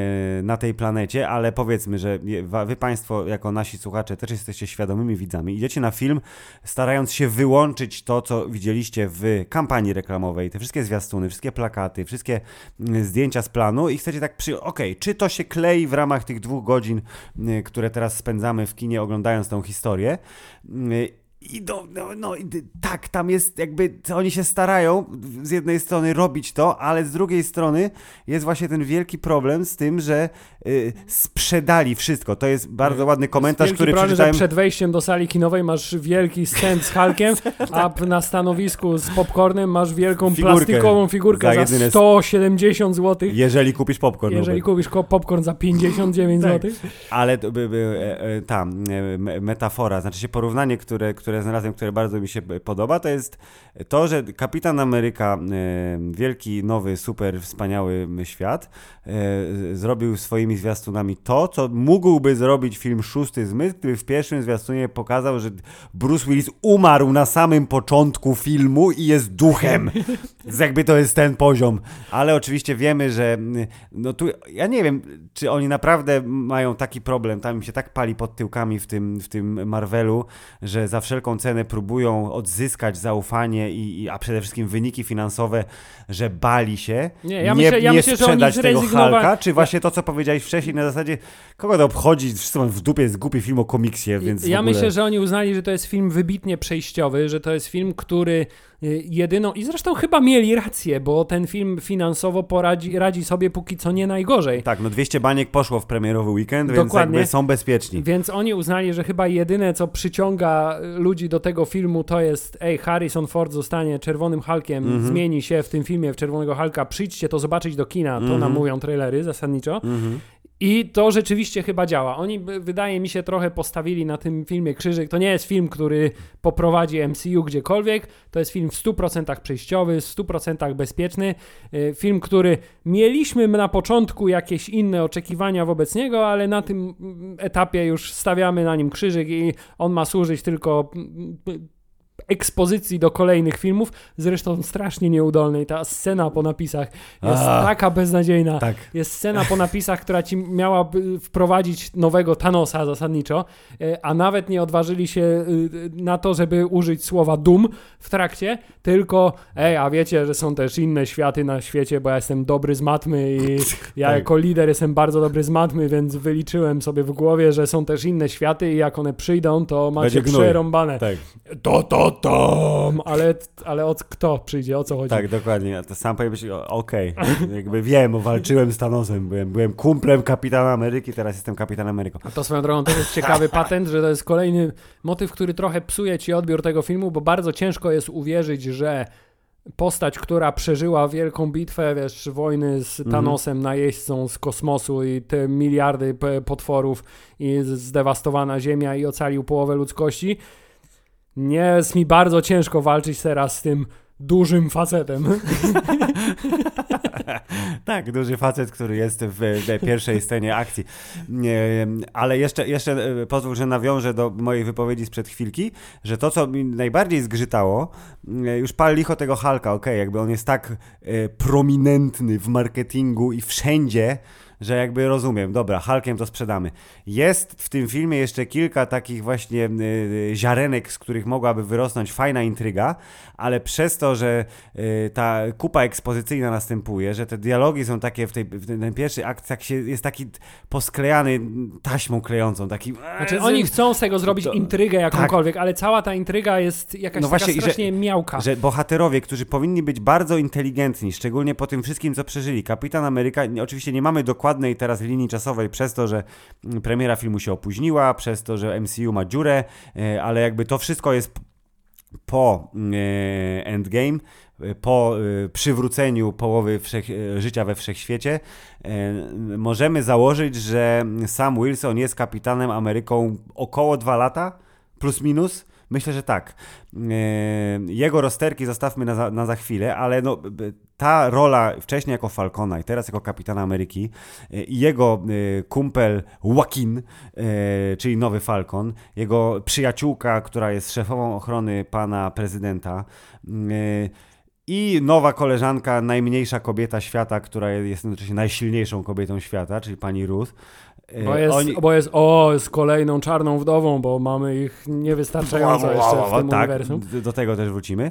na tej planecie, ale powiedzmy, że je- wa- wy państwo, jako nasi słuchacze, też jesteście świadomymi widzami. Idziecie na film, starając się wyłączyć to, co widzieliście w kampanii reklamowej, te wszystkie zwiastuny, wszystkie plakaty, wszystkie mm, zdjęcia z planu i chcecie tak przy... Okej, czy to się klei w ramach tych dwóch godzin, y, które teraz spędzamy w kinie oglądając tą historię? Y, I no, no, no i d- tak, tam jest jakby, oni się starają z jednej strony robić to, ale z drugiej strony jest właśnie ten wielki problem z tym, że y, sprzedali wszystko. To jest bardzo ładny komentarz, Wielki który problem, przeczytałem. że przed wejściem do sali kinowej masz wielki stand z Hulkiem, a p- na stanowisku z popcornem masz wielką Figurkę plastikową figurkę za za, jedyne sto siedemdziesiąt złotych. Jeżeli kupisz popcorn. Jeżeli Robert. kupisz ko- popcorn za pięćdziesiąt dziewięć Tak. złotych. Ale to by, by, e, e, ta e, me- metafora, znaczy się porównanie, które, które znalazłem, które bardzo mi się podoba, to jest to, że Kapitan Ameryka, e, wielki, nowy, super, wspaniały świat, e, zrobił swoimi zwiastunami to, co mógłby zrobić film Szósty Zmysł, który w pierwszym zwiastunie pokazał, że Bruce Willis umarł na samym początku filmu i jest duchem. Jakby to jest ten poziom. Ale oczywiście wiemy, że no tu, ja nie wiem, czy oni naprawdę mają taki problem, tam im się tak pali pod tyłkami w tym, w tym Marvelu, że za wszelką cenę próbują odzyskać zaufanie, i, i, a przede wszystkim wyniki finansowe, że bali się Nie, ja myślę- ja nie myślę, że oni sprzedać tego zrezygnowali- Hulka, czy właśnie to, co powiedziałeś wcześniej na zasadzie, kogo to obchodzi, wszyscy mam w dupie, jest głupi film o komiksie, więc Ja w ogóle... myślę, że oni uznali, że to jest film wybitnie przejściowy, że to jest film, który y, jedyną, i zresztą chyba mieli rację, bo ten film finansowo poradzi, radzi sobie póki co nie najgorzej. Tak, no dwieście baniek poszło w premierowy weekend, więc Dokładnie. jakby są bezpieczni. Więc oni uznali, że chyba jedyne, co przyciąga ludzi do tego filmu, to jest ej, Harrison Ford zostanie Czerwonym Hulkiem, Mhm. zmieni się w tym filmie w Czerwonego Hulka, przyjdźcie to zobaczyć do kina, to Mhm. nam mówią trailery zasadniczo. Mhm. I to rzeczywiście chyba działa. Oni, by- wydaje mi się, trochę postawili na tym filmie krzyżyk. To nie jest film, który poprowadzi M C U gdziekolwiek. To jest film w stu procentach przejściowy, w stu procentach bezpieczny. Y, Film, który mieliśmy na początku jakieś inne oczekiwania wobec niego, ale na tym mm, etapie już stawiamy na nim krzyżyk i on ma służyć tylko mm, ekspozycji do kolejnych filmów, zresztą strasznie nieudolnej. Ta scena po napisach jest A. taka beznadziejna. Tak. Jest scena po napisach, która ci miała wprowadzić nowego Thanosa zasadniczo, e, a nawet nie odważyli się y, na to, żeby użyć słowa Doom w trakcie, tylko ej, a wiecie, że są też inne światy na świecie, bo ja jestem dobry z matmy i ja Tak. jako lider jestem bardzo dobry z matmy, więc wyliczyłem sobie w głowie, że są też inne światy i jak one przyjdą, to macie Będzie gnój. przerąbane. Tak. To, to, to, ale, ale od kto przyjdzie, o co chodzi? Tak, dokładnie. A to sam powiem, że okej, jakby wiem, bo walczyłem z Thanosem, byłem, byłem kumplem Kapitana Ameryki, teraz jestem Kapitan Ameryką. A to swoją drogą to jest ciekawy patent, że to jest kolejny motyw, który trochę psuje ci odbiór tego filmu, bo bardzo ciężko jest uwierzyć, że postać, która przeżyła wielką bitwę, wiesz, wojny z Thanosem, najeźdźcą z kosmosu i te miliardy p- potworów i zdewastowana ziemia i ocalił połowę ludzkości. Nie jest mi bardzo ciężko walczyć teraz z tym dużym facetem. Tak, duży facet, który jest w, w pierwszej scenie akcji. Ale jeszcze, jeszcze pozwól, że nawiążę do mojej wypowiedzi sprzed chwilki, że to, co mi najbardziej zgrzytało, już pal licho tego Hulka, okej, okay, jakby on jest tak prominentny w marketingu i wszędzie, że jakby rozumiem, dobra, Hulkiem to sprzedamy. Jest w tym filmie jeszcze kilka takich właśnie y, ziarenek, z których mogłaby wyrosnąć fajna intryga, ale przez to, że y, ta kupa ekspozycyjna następuje, że te dialogi są takie w, tej, w ten pierwszy akt tak się, jest taki posklejany taśmą klejącą, taki... Znaczy oni chcą z tego zrobić to, intrygę jakąkolwiek, tak. Ale cała ta intryga jest jakaś no taka właśnie, strasznie że, miałka. Że bohaterowie, którzy powinni być bardzo inteligentni, szczególnie po tym wszystkim, co przeżyli. Kapitan Ameryka, oczywiście nie mamy dokładnej teraz linii czasowej przez to, że premiera filmu się opóźniła, przez to, że M C U ma dziurę, ale jakby to wszystko jest po Endgame, po przywróceniu połowy wszech, życia we wszechświecie. Możemy założyć, że Sam Wilson jest Kapitanem Ameryką około dwa lata, plus minus. Myślę, że tak. Jego rozterki zostawmy na za, na za chwilę, ale no, ta rola wcześniej jako Falcona i teraz jako Kapitana Ameryki i jego kumpel Joaquin, czyli nowy Falcon, jego przyjaciółka, która jest szefową ochrony pana prezydenta, i nowa koleżanka, najmniejsza kobieta świata, która jest jednocześnie najsilniejszą kobietą świata, czyli pani Ruth. Bo jest, Oni... bo jest, o, jest kolejną czarną wdową, bo mamy ich niewystarczająco jeszcze w tym tak, uniwersum. Do tego też wrócimy.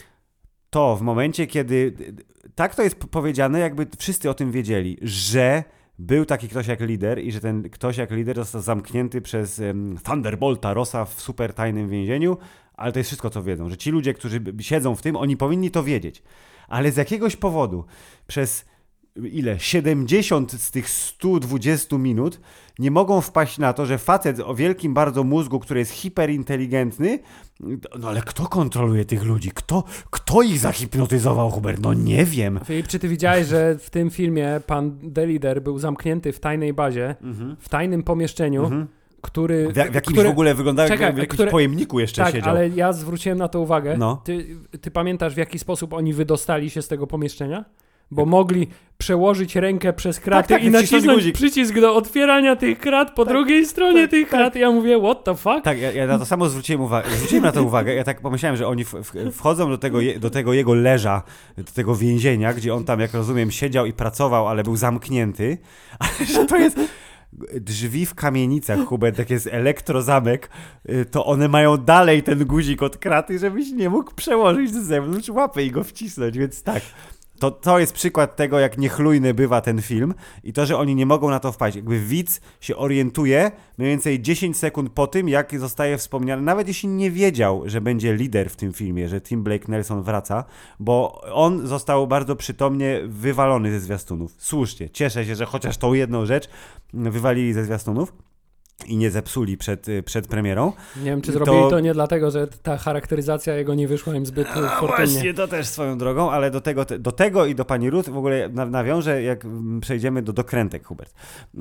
To w momencie, kiedy tak to jest powiedziane, jakby wszyscy o tym wiedzieli, że był taki ktoś jak lider i że ten ktoś jak lider został zamknięty przez um, Thunderbolta Rossa w super tajnym więzieniu, ale to jest wszystko, co wiedzą, że ci ludzie, którzy siedzą w tym, oni powinni to wiedzieć. Ale z jakiegoś powodu przez ile? siedemdziesiąt z tych stu dwudziestu minut nie mogą wpaść na to, że facet o wielkim bardzo mózgu, który jest hiperinteligentny, no ale kto kontroluje tych ludzi? Kto, kto ich zahipnotyzował, Hubert? No nie wiem. Filip, czy ty widziałeś, że w tym filmie pan The Leader był zamknięty w tajnej bazie, mhm. w tajnym pomieszczeniu, mhm. który... W, w jakimś który, w ogóle wyglądał, czekaj, jak w jakimś które, pojemniku jeszcze tak, siedział. ale ja zwróciłem na to uwagę. No. Ty, ty pamiętasz, w jaki sposób oni wydostali się z tego pomieszczenia? Bo mogli przełożyć rękę przez kraty tak, tak, i nacisnąć guzik. przycisk do otwierania tych krat po tak, drugiej stronie tak, tych tak. krat. Ja mówię, what the fuck? Tak, ja, ja na to samo zwróciłem uwagę. Zwróciłem na to uwagę. Ja tak pomyślałem, że oni w, w, wchodzą do tego, je, do tego jego leża, do tego więzienia, gdzie on tam, jak rozumiem, siedział i pracował, ale był zamknięty. Ale że to jest... Drzwi w kamienicach, Hubert, jak jest elektrozamek, to one mają dalej ten guzik od kraty, żebyś nie mógł przełożyć z zewnątrz łapy i go wcisnąć, więc tak. To, to jest przykład tego, jak niechlujny bywa ten film i to, że oni nie mogą na to wpaść. Jakby widz się orientuje mniej więcej dziesięć sekund po tym, jak zostaje wspomniany, nawet jeśli nie wiedział, że będzie lider w tym filmie, że Tim Blake Nelson wraca, bo on został bardzo przytomnie wywalony ze zwiastunów. Słusznie, cieszę się, że chociaż tą jedną rzecz wywalili ze zwiastunów i nie zepsuli przed, przed premierą. Nie wiem, czy zrobili to... to nie dlatego, że ta charakteryzacja jego nie wyszła im zbyt A, fortunnie. Właśnie, to też swoją drogą, ale do tego, do tego i do pani Ruth w ogóle nawiążę, jak przejdziemy do dokrętek, Hubert.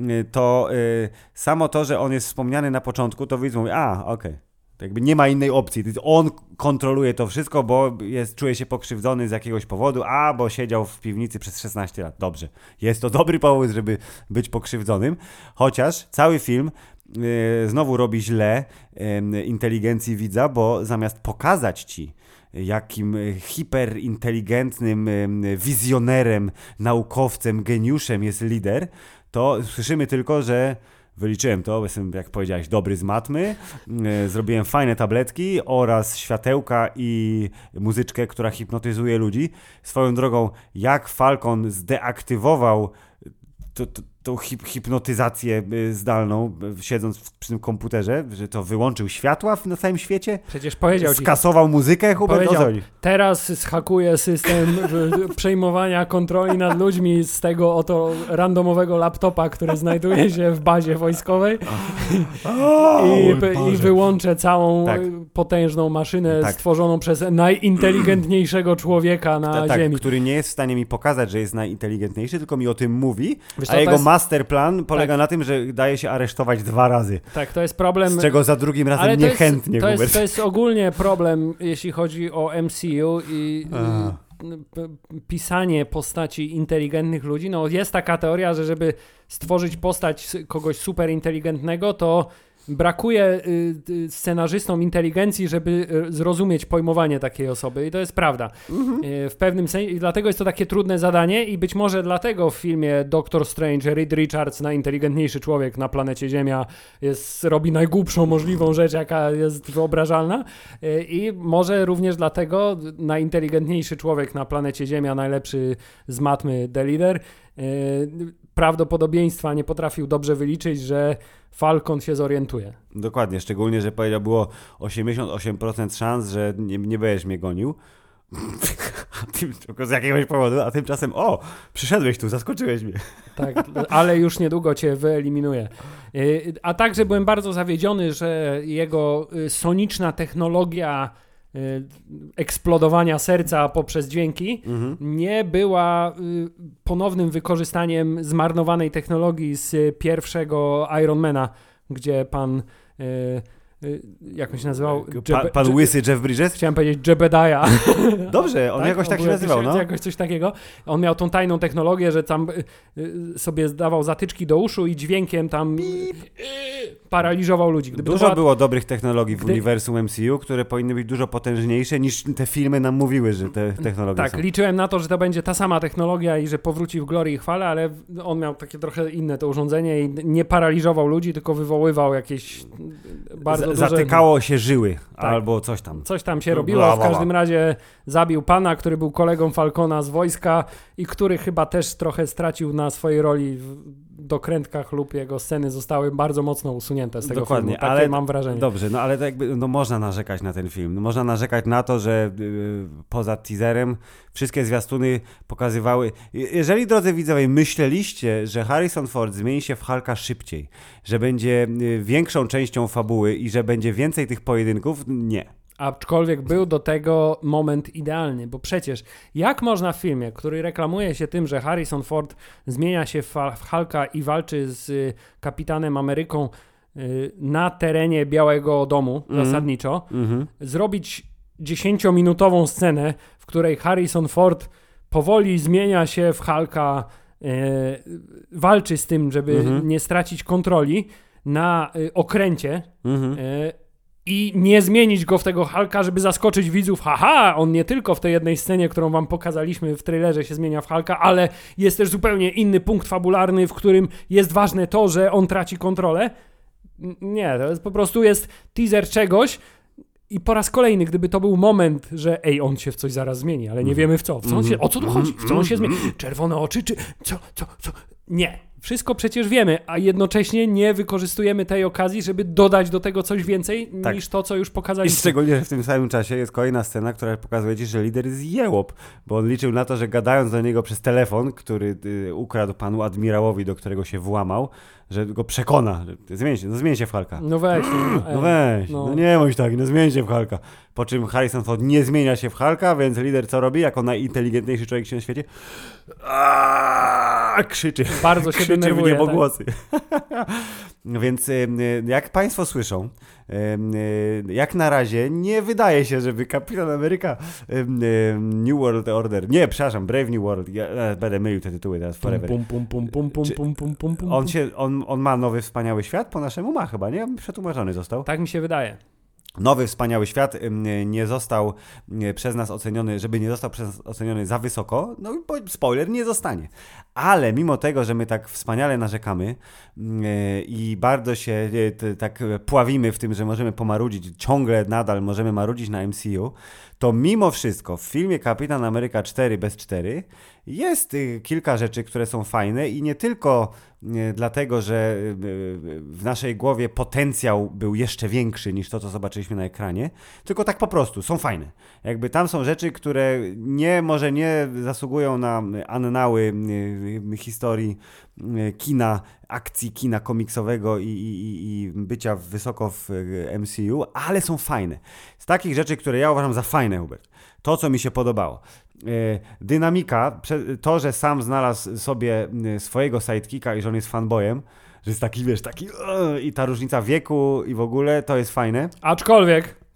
To y, samo to, że on jest wspomniany na początku, to widz mówi, a, okej. Okay. To jakby nie ma innej opcji. On kontroluje to wszystko, bo jest, czuje się pokrzywdzony z jakiegoś powodu, a, bo siedział w piwnicy przez szesnaście lat. Dobrze. Jest to dobry powód, żeby być pokrzywdzonym. Chociaż cały film Yy, znowu robi źle yy, inteligencji widza, bo zamiast pokazać ci, jakim hiperinteligentnym yy, wizjonerem, naukowcem, geniuszem jest lider, to słyszymy tylko, że wyliczyłem to, bo jestem, jak powiedziałeś, dobry z matmy, yy, zrobiłem fajne tabletki oraz światełka i muzyczkę, która hipnotyzuje ludzi. Swoją drogą, jak Falcon zdeaktywował to, to tą hip, hipnotyzację zdalną, siedząc przy tym komputerze, że to wyłączył światła na całym świecie? Przecież powiedział ci. Skasował muzykę, Hubert? Powiedział, teraz zhakuje system przejmowania kontroli nad ludźmi z tego oto randomowego laptopa, który znajduje się w bazie wojskowej I, i wyłączę całą tak. potężną maszynę tak. stworzoną przez najinteligentniejszego człowieka na Ta, tak, Ziemi. Który nie jest w stanie mi pokazać, że jest najinteligentniejszy, tylko mi o tym mówi, Wiesz, a jego jest... masterplan polega tak. na tym, że daje się aresztować dwa razy. Tak, to jest problem. Z czego za drugim razem Ale niechętnie. To jest, to, jest, to jest ogólnie problem, jeśli chodzi o M C U i, p- pisanie postaci inteligentnych ludzi, no jest taka teoria, że żeby stworzyć postać kogoś super inteligentnego, to brakuje y, scenarzystom inteligencji, żeby zrozumieć pojmowanie takiej osoby i to jest prawda. Mhm. Y, w pewnym sensie i dlatego jest to takie trudne zadanie i być może dlatego w filmie Doctor Strange Reed Richards, najinteligentniejszy człowiek na planecie Ziemia, jest, robi najgłupszą możliwą rzecz, jaka jest wyobrażalna y, i może również dlatego najinteligentniejszy człowiek na planecie Ziemia, najlepszy z matmy The Leader, y, prawdopodobieństwa nie potrafił dobrze wyliczyć, że Falcon się zorientuje. Dokładnie, szczególnie, że powiedział, było osiemdziesiąt osiem procent szans, że nie, nie będziesz mnie gonił. Tylko z jakiegoś powodu, a tymczasem o, przyszedłeś tu, zaskoczyłeś mnie. Tak, ale już niedługo cię wyeliminuję. A także byłem bardzo zawiedziony, że jego soniczna technologia eksplodowania serca poprzez dźwięki mhm. nie była ponownym wykorzystaniem zmarnowanej technologii z pierwszego Ironmana, gdzie pan jak on się nazywał? Pan, pan łysy Jeff Bridges? Chciałem powiedzieć Jebediah. Dobrze, on tak? jakoś tak się nazywał, no. Jakoś coś takiego. On miał tą tajną technologię, że tam sobie zdawał zatyczki do uszu i dźwiękiem tam Beep. paraliżował ludzi. Gdyby dużo była... było dobrych technologii w Gdy... uniwersum M C U, które powinny być dużo potężniejsze niż te filmy nam mówiły, że te technologie tak, są. Tak, liczyłem na to, że to będzie ta sama technologia i że powróci w glorii i chwale, ale on miał takie trochę inne to urządzenie i nie paraliżował ludzi, tylko wywoływał jakieś bardzo Z- Zatykało się żyły tak. albo coś tam. Coś tam się robiło. W każdym razie zabił pana, który był kolegą Falcona z wojska i który chyba też trochę stracił na swojej roli w dokrętkach lub jego sceny zostały bardzo mocno usunięte z tego Dokładnie, filmu. Takie ale mam wrażenie. Dobrze, no ale to jakby, no można narzekać na ten film. No można narzekać na to, że yy, poza teaserem wszystkie zwiastuny pokazywały... Jeżeli, drodzy widzowie, myśleliście, że Harrison Ford zmieni się w Hulka szybciej, że będzie yy, większą częścią fabuły i że będzie więcej tych pojedynków, nie. Aczkolwiek był do tego moment idealny, bo przecież jak można w filmie, który reklamuje się tym, że Harrison Ford zmienia się w Hulka i walczy z Kapitanem Ameryką na terenie Białego Domu mm. zasadniczo, mm-hmm. zrobić dziesięciominutową scenę, w której Harrison Ford powoli zmienia się w Hulka, e, walczy z tym, żeby mm-hmm. nie stracić kontroli na e, okręcie, mm-hmm. e, i nie zmienić go w tego Hulka, żeby zaskoczyć widzów. Haha, on nie tylko w tej jednej scenie, którą wam pokazaliśmy w trailerze, się zmienia w Hulka, ale jest też zupełnie inny punkt fabularny, w którym jest ważne to, że on traci kontrolę. Nie, to jest po prostu jest teaser czegoś i po raz kolejny, gdyby to był moment, że ej, on się w coś zaraz zmieni, ale nie wiemy w co. W co on się, o co tu chodzi? W co on się zmieni? Czerwone oczy, czy co, co, co? Nie. Wszystko przecież wiemy, a jednocześnie nie wykorzystujemy tej okazji, żeby dodać do tego coś więcej tak. niż to, co już pokazaliśmy. I szczególnie, że w tym samym czasie jest kolejna scena, która pokazuje ci, że lider jest jełop, bo on liczył na to, że gadając do niego przez telefon, który y, ukradł panu admirałowi, do którego się włamał, że go przekona, że zmień się, no zmień się w Hulka. No weź. No, no weź, no. no nie bądź tak, no zmień się w Hulka. Po czym Harrison Ford nie zmienia się w Hulka, więc lider co robi? Jako najinteligentniejszy człowiek na świecie? Aaaa, krzyczy. Bardzo się krzyczy denerwuje. w niebogłosy. Tak? Więc jak państwo słyszą, jak na razie nie wydaje się, żeby Kapitan Ameryka New World Order, nie, przepraszam, Brave New World, ja będę mylił te tytuły teraz forever. Pum, pum, pum, pum, pum, pum, pum, pum, pum. On, się, on, on ma nowy, wspaniały świat? Po naszemu ma chyba, nie? Przetłumaczony został. Tak mi się wydaje. Nowy, wspaniały świat nie został przez nas oceniony, żeby nie został przez nas oceniony za wysoko, no bo spoiler, nie zostanie. Ale mimo tego, że my tak wspaniale narzekamy i bardzo się tak pławimy w tym, że możemy pomarudzić, ciągle nadal możemy marudzić na M C U, to mimo wszystko w filmie Kapitan Ameryka cztery bez cztery jest kilka rzeczy, które są fajne i nie tylko dlatego, że w naszej głowie potencjał był jeszcze większy niż to, co zobaczyliśmy na ekranie, tylko tak po prostu, są fajne. Jakby tam są rzeczy, które nie, może nie zasługują na annały historii kina, akcji kina komiksowego i, i, i bycia wysoko w M C U, ale są fajne. Z takich rzeczy, które ja uważam za fajne, Hubert, to, co mi się podobało. Dynamika, to, że sam znalazł sobie swojego sidekicka i że on jest fanboyem, że jest taki, wiesz, taki i ta różnica wieku i w ogóle, to jest fajne. Aczkolwiek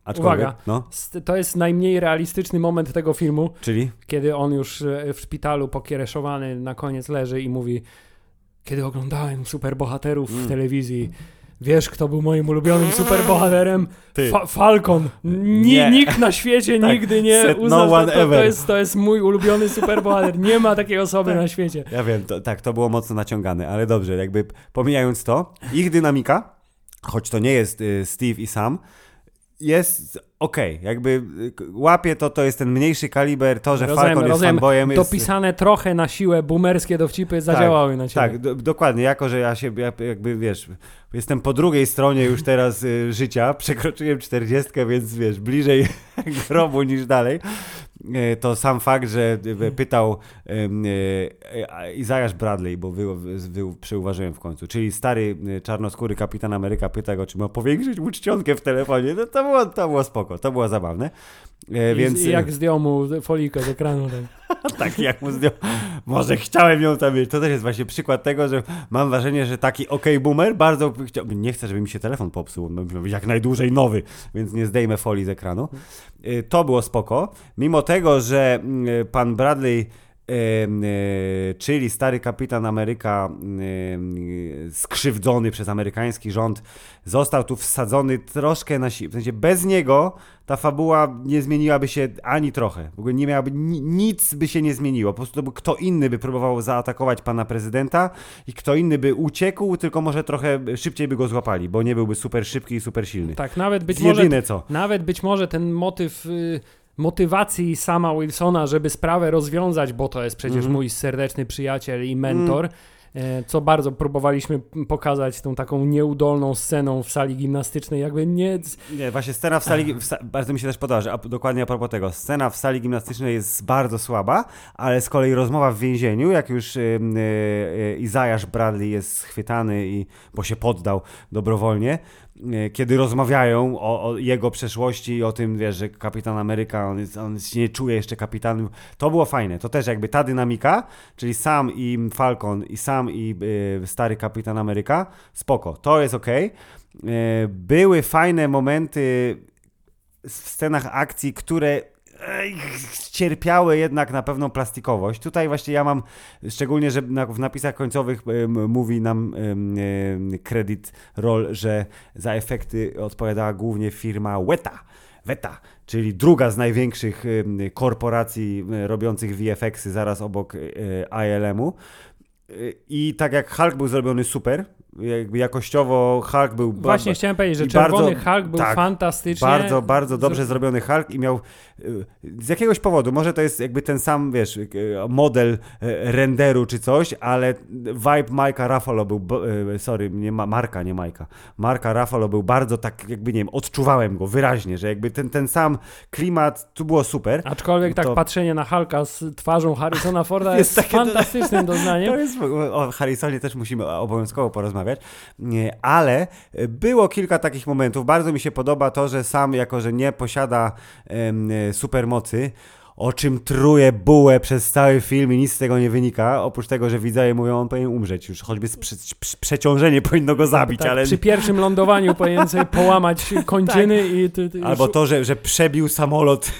Aczkolwiek, Uwaga, no. to jest najmniej realistyczny moment tego filmu, Czyli? kiedy on już w szpitalu pokiereszowany na koniec leży i mówi: kiedy oglądałem superbohaterów Mm. w telewizji, wiesz, kto był moim ulubionym superbohaterem? Ty. Fa- Falcon. Ni- Nie. Nikt na świecie Tak. nigdy nie Said uznał, no że one to, to, ever. jest, to jest mój ulubiony superbohater. Nie ma takiej osoby na świecie. Ja wiem, to, tak, to było mocno naciągane, ale dobrze, jakby pomijając to, ich dynamika, choć to nie jest y, Steve i Sam, jest okej, okay. Jakby y, łapie to, to jest ten mniejszy kaliber, to, że Rozumiem, Falcon jest rozumiem. fanboyem jest... Dopisane trochę na siłę boomerskie dowcipy zadziałały na ciebie. Tak, do, dokładnie, jako że ja się ja, jakby, wiesz, jestem po drugiej stronie już teraz y, życia, przekroczyłem czterdziestkę, więc wiesz, bliżej grobu niż dalej, y, to sam fakt, że y, pytał y, y, Izajasz Bradley, bo wy, wy, przyuważyłem w końcu, czyli stary y, czarnoskóry kapitan Ameryka pyta go, czy ma powiększyć mu czcionkę w telefonie, no to było, to było spoko, to było zabawne. Y, I, więc, I jak zdjął mu folijkę z ekranu. Tak. tak jak mu zdjął. Może chciałem ją tam mieć. To też jest właśnie przykład tego, że mam wrażenie, że taki okej boomer bardzo chciał... Nie chcę, żeby mi się telefon popsuł. Jak najdłużej nowy, więc nie zdejmę folii z ekranu. To było spoko. Mimo tego, że pan Bradley, czyli stary kapitan Ameryka, skrzywdzony przez amerykański rząd, został tu wsadzony troszkę na siłę. W sensie bez niego ta fabuła nie zmieniłaby się ani trochę. W ogóle nie miałaby, nic by się nie zmieniło. Po prostu to by kto inny by próbował zaatakować pana prezydenta i kto inny by uciekł, tylko może trochę szybciej by go złapali, bo nie byłby super szybki i super silny. Tak, nawet być Jedyne może, co. Nawet być może ten motyw... Y- motywacji sama Wilsona, żeby sprawę rozwiązać, bo to jest przecież mm-hmm. mój serdeczny przyjaciel i mentor, mm. co bardzo próbowaliśmy pokazać tą taką nieudolną sceną w sali gimnastycznej, jakby nie... Nie, właśnie scena w sali, w sa... bardzo mi się też podoba, że a, dokładnie a propos tego, scena w sali gimnastycznej jest bardzo słaba, ale z kolei rozmowa w więzieniu, jak już yy, yy, Izajasz Bradley jest schwytany, i, bo się poddał dobrowolnie, kiedy rozmawiają o, o jego przeszłości i o tym, wiesz, że kapitan Ameryka, on, jest, on się nie czuje jeszcze kapitanem, to było fajne. To też jakby ta dynamika, czyli Sam i Falcon i Sam i y, stary kapitan Ameryka, spoko, to jest okej. Okay. Y, były fajne momenty w scenach akcji, które cierpiały jednak na pewną plastikowość. Tutaj właśnie ja mam, szczególnie, że na, w napisach końcowych um, mówi nam um, credit roll, że za efekty odpowiadała głównie firma Weta. Weta, czyli druga z największych um, korporacji um, robiących V F X-y zaraz obok um, I L M-u. I tak jak Hulk był zrobiony super, jakby jakościowo Hulk był... Właśnie ba- chciałem powiedzieć, że czerwony bardzo, Hulk był tak, fantastycznie... Bardzo, bardzo dobrze zrobiony Hulk i miał z jakiegoś powodu, może to jest jakby ten sam, wiesz, model renderu czy coś, ale vibe Mike'a Ruffalo był, sorry, nie ma, Marka, nie Mike'a, Marka Ruffalo był bardzo tak, jakby nie wiem, odczuwałem go wyraźnie, że jakby ten, ten sam klimat, tu było super. Aczkolwiek to... tak patrzenie na Hulka z twarzą Harrisona Forda jest, jest fantastycznym doznaniem. To jest, o Harrisonie też musimy obowiązkowo porozmawiać, ale było kilka takich momentów. Bardzo mi się podoba to, że Sam, jako że nie posiada um, supermocy, o czym truje bułę przez cały film i nic z tego nie wynika, oprócz tego, że widzowie mówią, on powinien umrzeć już, choćby prze, prze, przeciążenie powinno go zabić, tak, ale... Przy pierwszym lądowaniu powinien sobie połamać kończyny tak. i... Ty, ty, Albo to, że, że przebił samolot,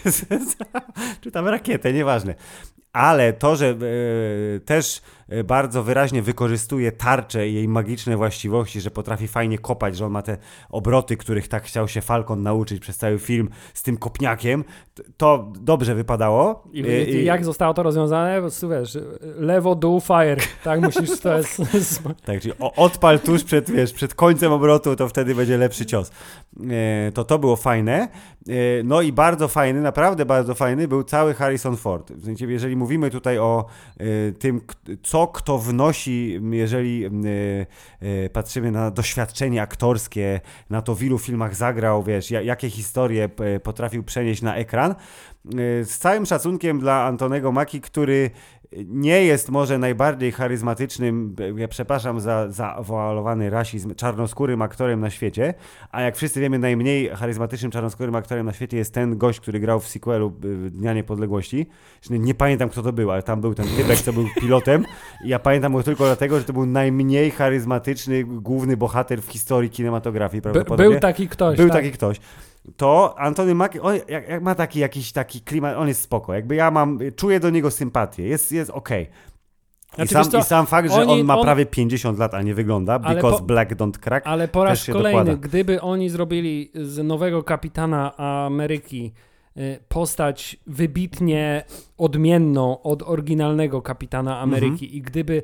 czy tam rakietę, nieważne. Ale to, że e, też bardzo wyraźnie wykorzystuje tarczę i jej magiczne właściwości, że potrafi fajnie kopać, że on ma te obroty, których tak chciał się Falcon nauczyć przez cały film z tym kopniakiem, to dobrze wypadało. I, I, i jak zostało to rozwiązane? Po prostu wiesz, lewo, dół, fire. Tak musisz, to jest... tak, czyli odpal tuż przed, wiesz, przed końcem obrotu, to wtedy będzie lepszy cios. E, to to było fajne. E, no i bardzo fajny, naprawdę bardzo fajny był cały Harrison Ford. W sensie, jeżeli mówimy tutaj o e, tym, co kto wnosi, jeżeli y, y, patrzymy na doświadczenie aktorskie, na to w ilu filmach zagrał, wiesz, jakie historie p- potrafił przenieść na ekran. Y, z całym szacunkiem dla Antonego Mackie, który nie jest może najbardziej charyzmatycznym, ja przepraszam za zawoalowany rasizm, czarnoskórym aktorem na świecie, a jak wszyscy wiemy, najmniej charyzmatycznym czarnoskórym aktorem na świecie jest ten gość, który grał w sequelu Dnia Niepodległości. Nie pamiętam, kto to był, ale tam był ten typek, co był pilotem i ja pamiętam go tylko dlatego, że to był najmniej charyzmatyczny główny bohater w historii kinematografii prawdopodobnie. Był taki ktoś. Był tak. taki ktoś. to Anthony Mackie, on jak, jak ma taki jakiś taki klimat, on jest spoko. Jakby ja mam, czuję do niego sympatię, jest, jest okej. Okay. I, Znaczy, sam, co, I sam fakt, oni, że on ma on, prawie pięćdziesiąt lat, a nie wygląda, because po, black don't crack, ale po raz też się kolejny, dokłada. gdyby oni zrobili z nowego kapitana Ameryki postać wybitnie odmienną od oryginalnego kapitana Ameryki mhm. i gdyby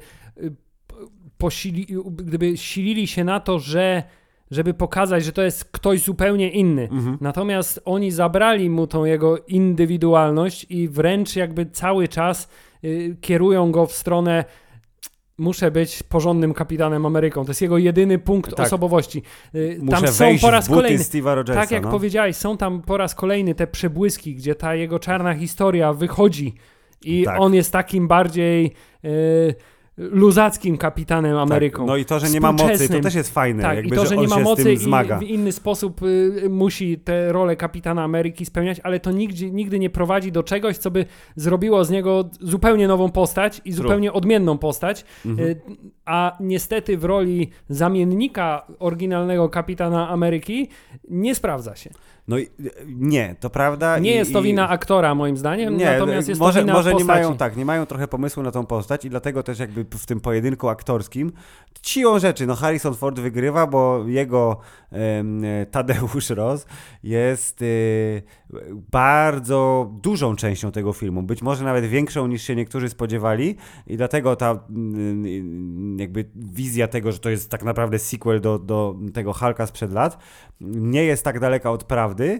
posili, gdyby silili się na to, że żeby pokazać, że to jest ktoś zupełnie inny. Mhm. Natomiast oni zabrali mu tą jego indywidualność i wręcz jakby cały czas y, kierują go w stronę muszę być porządnym kapitanem Ameryką. To jest jego jedyny punkt tak. osobowości. Y, muszę tam są wejść po raz w buty kolejny. Steve'a Rogersa, tak jak no. powiedziałeś, są tam po raz kolejny te przebłyski, gdzie ta jego czarna historia wychodzi i tak. on jest takim bardziej... Y, luzackim kapitanem Ameryką. Tak. No i to, że nie ma mocy, to też jest fajne. Tak, jakby, i to, że, że nie ma mocy i zmaga. w inny sposób y, musi tę rolę kapitana Ameryki spełniać, ale to nigdy, nigdy nie prowadzi do czegoś, co by zrobiło z niego zupełnie nową postać i True. zupełnie odmienną postać. Mhm. Y, a niestety w roli zamiennika oryginalnego kapitana Ameryki nie sprawdza się. No i nie, to prawda. Nie i, jest to wina i... aktora moim zdaniem, nie, natomiast jest może, to wina może postaci. nie mają, tak, nie mają trochę pomysłu na tą postać i dlatego też jakby w tym pojedynku aktorskim siłą rzeczy, no Harrison Ford wygrywa, bo jego um, Tadeusz Ross jest y, bardzo dużą częścią tego filmu, być może nawet większą niż się niektórzy spodziewali i dlatego ta y, jakby wizja tego, że to jest tak naprawdę sequel do, do tego Hulka sprzed lat, nie jest tak daleka od prawdy,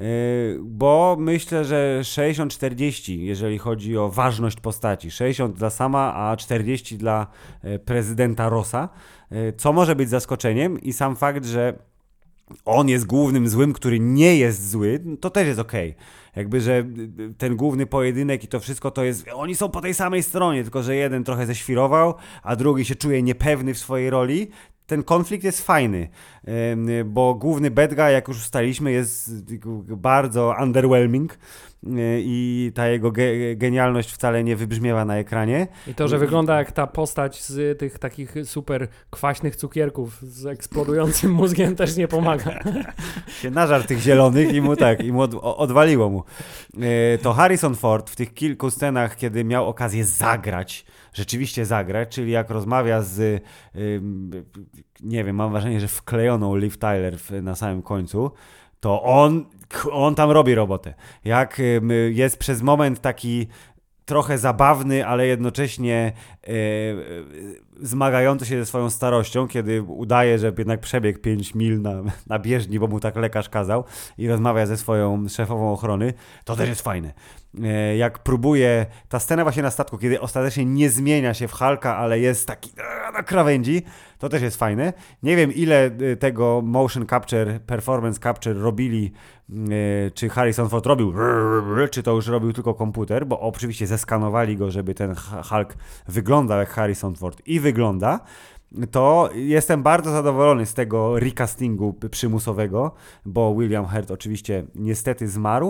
bo myślę, że sześćdziesiąt czterdzieści, jeżeli chodzi o ważność postaci, sześćdziesiąt dla sama, a czterdzieści dla prezydenta Rossa, co może być zaskoczeniem i sam fakt, że on jest głównym złym, który nie jest zły, to też jest okej. Okay. Jakby, że ten główny pojedynek i to wszystko to jest, oni są po tej samej stronie, tylko że jeden trochę ześwirował, a drugi się czuje niepewny w swojej roli. Ten konflikt jest fajny, bo główny bad guy, jak już ustaliliśmy, jest bardzo underwhelming i ta jego ge- genialność wcale nie wybrzmiewa na ekranie. I to, że wygląda jak ta postać z tych takich super kwaśnych cukierków z eksplodującym mózgiem też nie pomaga. Się nażarł tych zielonych i mu tak, i mu od, odwaliło mu. To Harrison Ford w tych kilku scenach, kiedy miał okazję zagrać, rzeczywiście zagrać, czyli jak rozmawia z, nie wiem, mam wrażenie, że wklejoną Liv Tyler na samym końcu, to on, on tam robi robotę. Jak jest przez moment taki trochę zabawny, ale jednocześnie e, zmagający się ze swoją starością, kiedy udaje, że jednak przebiegł pięć mil na, na bieżni, bo mu tak lekarz kazał i rozmawia ze swoją szefową ochrony, to też jest fajne. E, jak próbuje, ta scena właśnie na statku, kiedy ostatecznie nie zmienia się w Hulka, ale jest taki e, na krawędzi, to też jest fajne. Nie wiem, ile tego motion capture, performance capture robili, czy Harrison Ford robił, czy to już robił tylko komputer, bo oczywiście zeskanowali go, żeby ten Hulk wyglądał jak Harrison Ford i wygląda. To jestem bardzo zadowolony z tego recastingu przymusowego, bo William Hurt oczywiście niestety zmarł.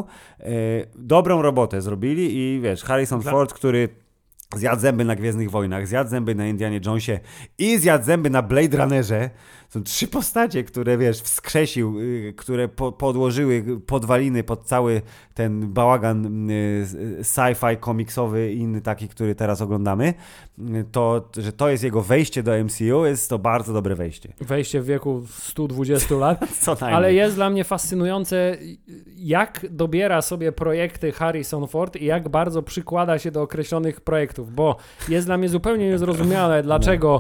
Dobrą robotę zrobili i wiesz, Harrison Dla... Ford, który zjadł zęby na Gwiezdnych Wojnach, zjadł zęby na Indianie Jonesie i zjadł zęby na Blade Runnerze. Są trzy postacie, które, wiesz, wskrzesił, które po, podłożyły podwaliny pod cały ten bałagan sci-fi, komiksowy i inny taki, który teraz oglądamy. To, że to jest jego wejście do M C U, jest to bardzo dobre wejście. Wejście w wieku stu dwudziestu lat. Co najmniej. Ale jest dla mnie fascynujące, jak dobiera sobie projekty Harrison Ford i jak bardzo przykłada się do określonych projektów, bo jest dla mnie zupełnie niezrozumiałe, dlaczego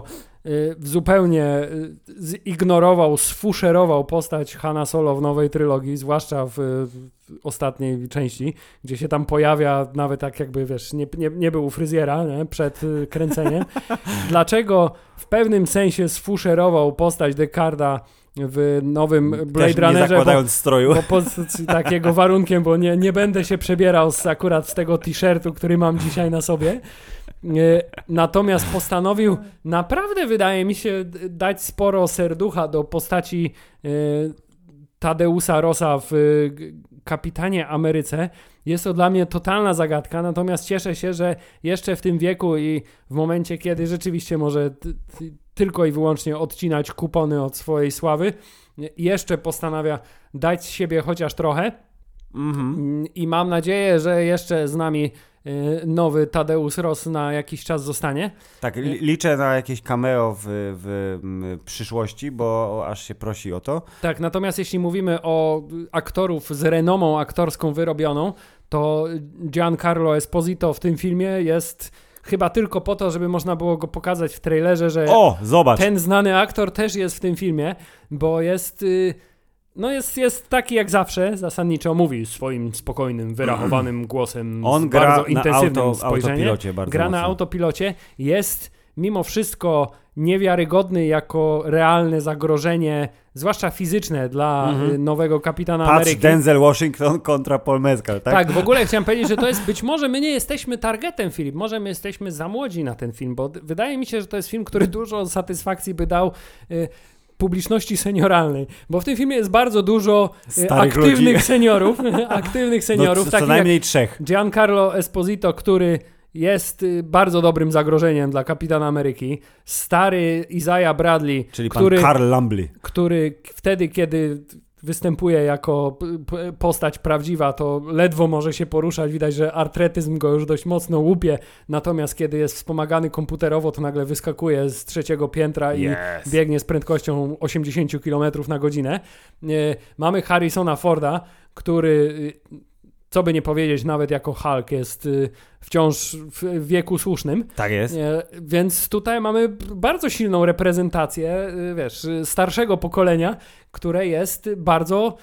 zupełnie zignorował, sfuszerował postać Hanna Solo w nowej trylogii, zwłaszcza w, w ostatniej części, gdzie się tam pojawia nawet tak jakby, wiesz, nie, nie, nie był u fryzjera nie, przed kręceniem. Dlaczego w pewnym sensie sfuszerował postać Deckarda w nowym Blade Runnerze, nie zakładając bo, stroju. Bo pod takiego warunkiem, bo nie, nie będę się przebierał z, akurat z tego t-shirtu, który mam dzisiaj na sobie. Natomiast postanowił naprawdę, wydaje mi się, dać sporo serducha do postaci Tadeusa Rossa w Kapitanie Ameryce, jest to dla mnie totalna zagadka, natomiast cieszę się, że jeszcze w tym wieku i w momencie, kiedy rzeczywiście może t- t- tylko i wyłącznie odcinać kupony od swojej sławy, jeszcze postanawia dać z siebie chociaż trochę. Mm-hmm. I mam nadzieję, że jeszcze z nami nowy Tadeusz Ross na jakiś czas zostanie. Tak, li- liczę na jakieś cameo w, w, w przyszłości, bo aż się prosi o to. Tak, natomiast jeśli mówimy o aktorów z renomą aktorską wyrobioną, to Giancarlo Esposito w tym filmie jest chyba tylko po to, żeby można było go pokazać w trailerze, że o, zobacz. ten znany aktor też jest w tym filmie, bo jest... No jest, jest taki jak zawsze, zasadniczo mówi swoim spokojnym, wyrachowanym głosem, on z gra bardzo na intensywnym auto, spojrzeniem. autopilocie bardzo gra mocno. na autopilocie, jest mimo wszystko niewiarygodny jako realne zagrożenie, zwłaszcza fizyczne dla mm-hmm. nowego Kapitana Patrz, Ameryki. Denzel Washington kontra Paul Mescal, tak? Tak, w ogóle chciałem powiedzieć, że to jest, być może my nie jesteśmy targetem, Filip, może my jesteśmy za młodzi na ten film, bo wydaje mi się, że to jest film, który dużo satysfakcji by dał y, publiczności senioralnej, bo w tym filmie jest bardzo dużo y, aktywnych ludzi. seniorów, aktywnych seniorów, no, co, co takich najmniej jak trzech. Giancarlo Esposito, który jest bardzo dobrym zagrożeniem dla Kapitana Ameryki. Stary Isaiah Bradley, czyli który, pan Carl Lumbly, który wtedy, kiedy występuje jako p- postać prawdziwa, to ledwo może się poruszać. Widać, że artretyzm go już dość mocno łupie. Natomiast kiedy jest wspomagany komputerowo, to nagle wyskakuje z trzeciego piętra i yes. biegnie z prędkością osiemdziesiąt kilometrów na godzinę. Mamy Harrisona Forda, który... co by nie powiedzieć, nawet jako Hulk jest y, wciąż w wieku słusznym. Tak jest. Y, więc tutaj mamy bardzo silną reprezentację, y, wiesz, starszego pokolenia, które jest bardzo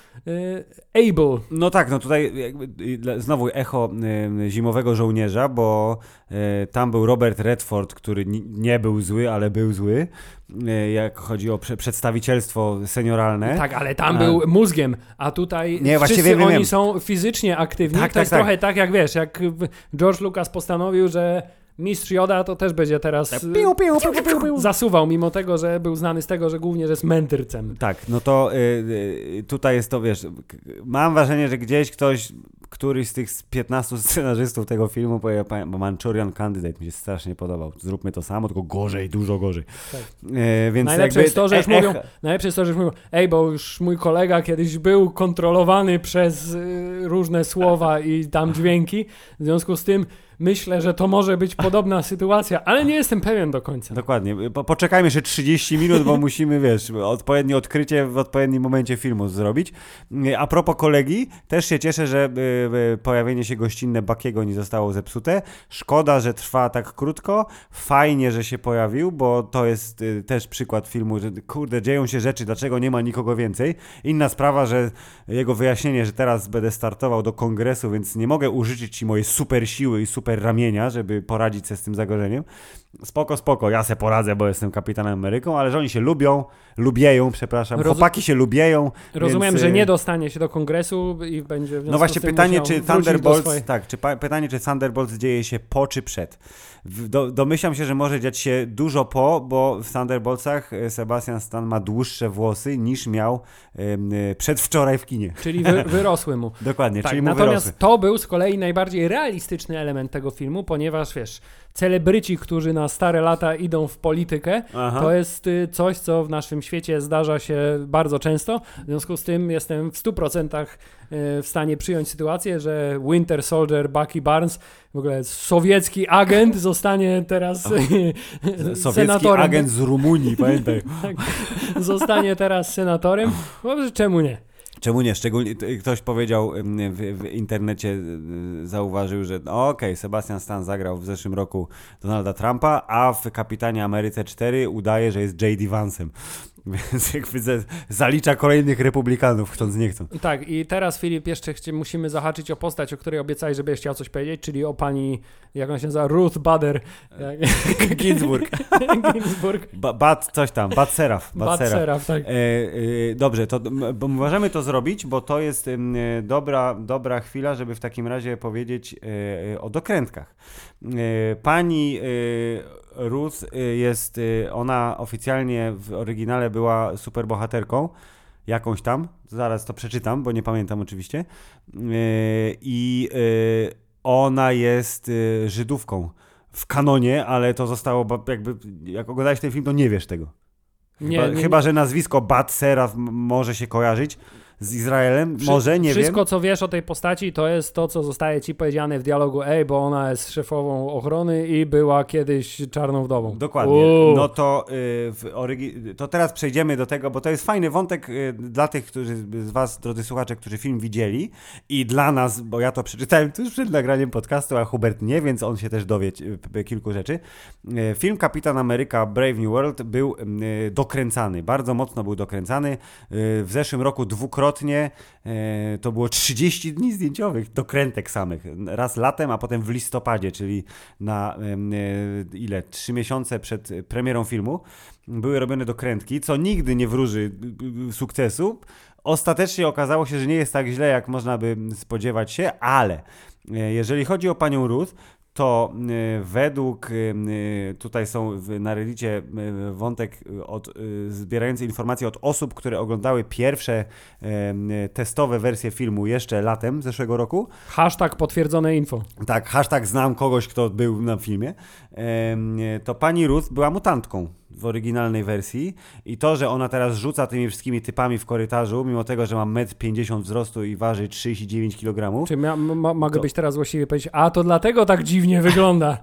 y, able. No tak, no tutaj jakby, znowu echo y, Zimowego Żołnierza, bo y, tam był Robert Redford, który n- nie był zły, ale był zły, y, jak chodzi o prze- przedstawicielstwo senioralne. Tak, ale tam a... był mózgiem, a tutaj nie, wszyscy wiem, oni wiem. są fizycznie aktywni. Tak, to tak, jest tak. trochę tak, jak wiesz, jak George Lucas postanowił, że Mistrz Yoda to też będzie teraz tak, piu, piu, piu, piu, piu. zasuwał, mimo tego, że był znany z tego, że głównie że jest mędrcem. Tak, no to y, y, tutaj jest to, wiesz, mam wrażenie, że gdzieś ktoś, któryś z tych piętnastu scenarzystów tego filmu, bo Manchurian Candidate mi się strasznie podobał. Zróbmy to samo, tylko gorzej, dużo gorzej. Tak. Y, więc najlepsze, jakby, jest to, że już e, mówią, najlepsze jest to, że już mówią, ej, bo już mój kolega kiedyś był kontrolowany przez y, różne słowa i tam dźwięki, w związku z tym myślę, że to może być podobna sytuacja, ale nie jestem pewien do końca. Dokładnie. Po, poczekajmy jeszcze trzydzieści minut, bo musimy, wiesz, odpowiednie odkrycie w odpowiednim momencie filmu zrobić. A propos kolegi, też się cieszę, że y, y, pojawienie się gościnne Buckiego nie zostało zepsute. Szkoda, że trwa tak krótko. Fajnie, że się pojawił, bo to jest y, też przykład filmu, że kurde, dzieją się rzeczy, dlaczego nie ma nikogo więcej. Inna sprawa, że jego wyjaśnienie, że teraz będę startował do kongresu, więc nie mogę użyczyć ci mojej super siły i super ramienia, żeby poradzić sobie z tym zagrożeniem. Spoko, spoko, ja se poradzę, bo jestem Kapitanem Ameryką, ale że oni się lubią, lubieją, przepraszam, Rozum- chłopaki się lubieją. Rozumiem, więc... że nie dostanie się do kongresu i będzie w No właśnie z tym pytanie, musiał czy wrócić do Thunderbolts, swojej... tak, czy pa- pytanie, czy Thunderbolts dzieje się po, czy przed. W, do, domyślam się, że może dziać się dużo po, bo w Thunderboltsach Sebastian Stan ma dłuższe włosy niż miał y, przedwczoraj w kinie. Czyli wy, wyrosły mu. Dokładnie, Tak, czyli mu natomiast wyrosły. to był z kolei najbardziej realistyczny element tego filmu, ponieważ wiesz, celebryci, którzy na stare lata idą w politykę, Aha. to jest y, coś, co w naszym świecie zdarza się bardzo często. W związku z tym jestem w stu procentach y, w stanie przyjąć sytuację, że Winter Soldier Bucky Barnes, w ogóle sowiecki agent, zostanie teraz y, Sowiecki senatorem. agent z Rumunii, pamiętaj. Tak, zostanie teraz senatorem. Może czemu nie? Czemu nie? Szczególnie ktoś powiedział w, w internecie, zauważył, że no okej, okay, Sebastian Stan zagrał w zeszłym roku Donalda Trumpa, a w Kapitanie Ameryce cztery udaje, że jest J D Vance'em. Więc jakby zalicza kolejnych republikanów, chcąc nie chcąc. Tak, i teraz Filip, jeszcze chci- musimy zahaczyć o postać, o której obiecałeś, żebyś chciał coś powiedzieć, czyli o pani, jak ona się nazywa, Ruth Bader Ginsburg. Ginsburg. Ba- Bat coś tam, Bat Seraf. Bat Bat Seraf. Seraf, tak. E, e, dobrze, to bo możemy to zrobić, bo to jest e, dobra, dobra chwila, żeby w takim razie powiedzieć e, o dokrętkach. E, pani e, Ruth jest, ona oficjalnie w oryginale była superbohaterką jakąś tam, zaraz to przeczytam, bo nie pamiętam oczywiście. I ona jest Żydówką w kanonie, ale to zostało jakby, jak oglądałeś ten film, to nie wiesz tego. Chyba, Nie, nie, chyba że nazwisko Bat Seraf może się kojarzyć z Izraelem, Wszy- może, nie wszystko, wiem. co wiesz o tej postaci, to jest to, co zostaje ci powiedziane w dialogu, ej, bo ona jest szefową ochrony i była kiedyś czarną wdową. Dokładnie. Uuu. No to, y, w orygi- to teraz przejdziemy do tego, bo to jest fajny wątek y, dla tych, którzy z was, drodzy słuchacze, którzy film widzieli i dla nas, bo ja to przeczytałem tuż przed nagraniem podcastu, a Hubert nie, więc on się też dowie y, kilku rzeczy. Y, film Kapitan Ameryka Brave New World był y, dokręcany, bardzo mocno był dokręcany. Y, w zeszłym roku dwukrotnie y, to było trzydzieści dni zdjęciowych, dokrętek samych. Raz latem, a potem w listopadzie, czyli na y, ile? Trzy miesiące przed premierą filmu były robione dokrętki, co nigdy nie wróży sukcesu. Ostatecznie okazało się, że nie jest tak źle, jak można by spodziewać się, ale jeżeli chodzi o panią Ruth, to według, tutaj są na Reddicie wątek od, zbierający informacje od osób, które oglądały pierwsze testowe wersje filmu jeszcze latem zeszłego roku. Hashtag potwierdzone info. Tak, hashtag znam kogoś, kto był na filmie. To pani Ruth była mutantką w oryginalnej wersji i to, że ona teraz rzuca tymi wszystkimi typami w korytarzu, mimo tego, że ma metr pięćdziesiąt wzrostu i waży trzydzieści dziewięć kilogramów. Czy ja, ma, mogę to... być teraz właściwie powiedzieć, a to dlatego tak dziwnie wygląda.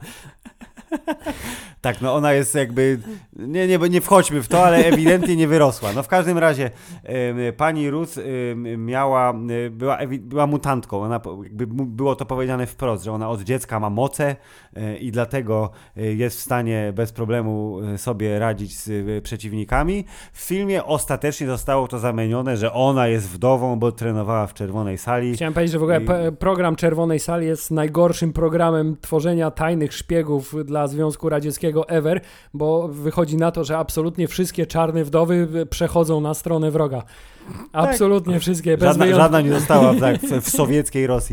Tak, no ona jest jakby, nie, nie, nie wchodźmy w to, ale ewidentnie nie wyrosła. No w każdym razie y, pani Ruth y, miała, y, była, była mutantką. Ona, jakby było to powiedziane wprost, że ona od dziecka ma moce y, i dlatego y, jest w stanie bez problemu sobie radzić z y, przeciwnikami. W filmie ostatecznie zostało to zamienione, że ona jest wdową, bo trenowała w Czerwonej Sali. Chciałem powiedzieć, że w ogóle I... p- program Czerwonej Sali jest najgorszym programem tworzenia tajnych szpiegów dla Związku Radzieckiego ever, bo wychodzi na to, że absolutnie wszystkie czarne wdowy przechodzą na stronę wroga. Absolutnie tak. Wszystkie. Bez żadna, wyjątku. żadna nie została tak, w, w sowieckiej Rosji.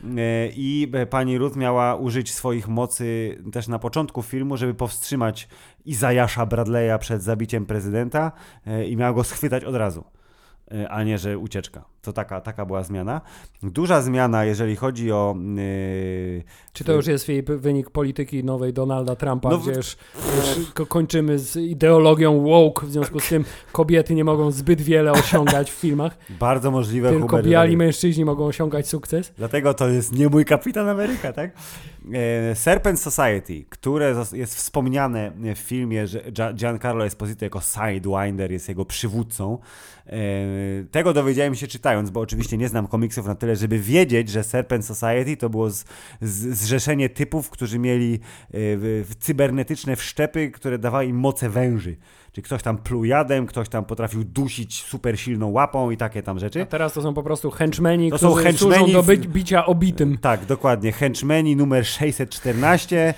I pani Ruth miała użyć swoich mocy też na początku filmu, żeby powstrzymać Izajasza Bradley'a przed zabiciem prezydenta i miała go schwytać od razu, a nie, że ucieczka. To taka, taka była zmiana. Duża zmiana, jeżeli chodzi o... Yy, Czy to już jest jej wynik polityki nowej Donalda Trumpa, no, gdzie już, już ko- kończymy z ideologią woke, w związku z tym kobiety nie mogą zbyt wiele osiągać w filmach. Bardzo możliwe. Tylko Hubert, biali że... mężczyźni mogą osiągać sukces. Dlatego to jest nie mój Kapitan Ameryka, tak? E, Serpent Society, które jest wspomniane w filmie, że Giancarlo Esposito jako Sidewinder jest jego przywódcą. E, tego dowiedziałem się czytając, bo oczywiście nie znam komiksów na tyle, żeby wiedzieć, że Serpent Society to było z, z, zrzeszenie typów, którzy mieli y, cybernetyczne wszczepy, które dawały im moce węży. Czyli ktoś tam pluł jadem, ktoś tam potrafił dusić super silną łapą i takie tam rzeczy. A teraz to są po prostu henchmen, to którzy są henchmen służą do w... by- bicia obitym. Tak, dokładnie. Henchmeni numer sześćset czternaście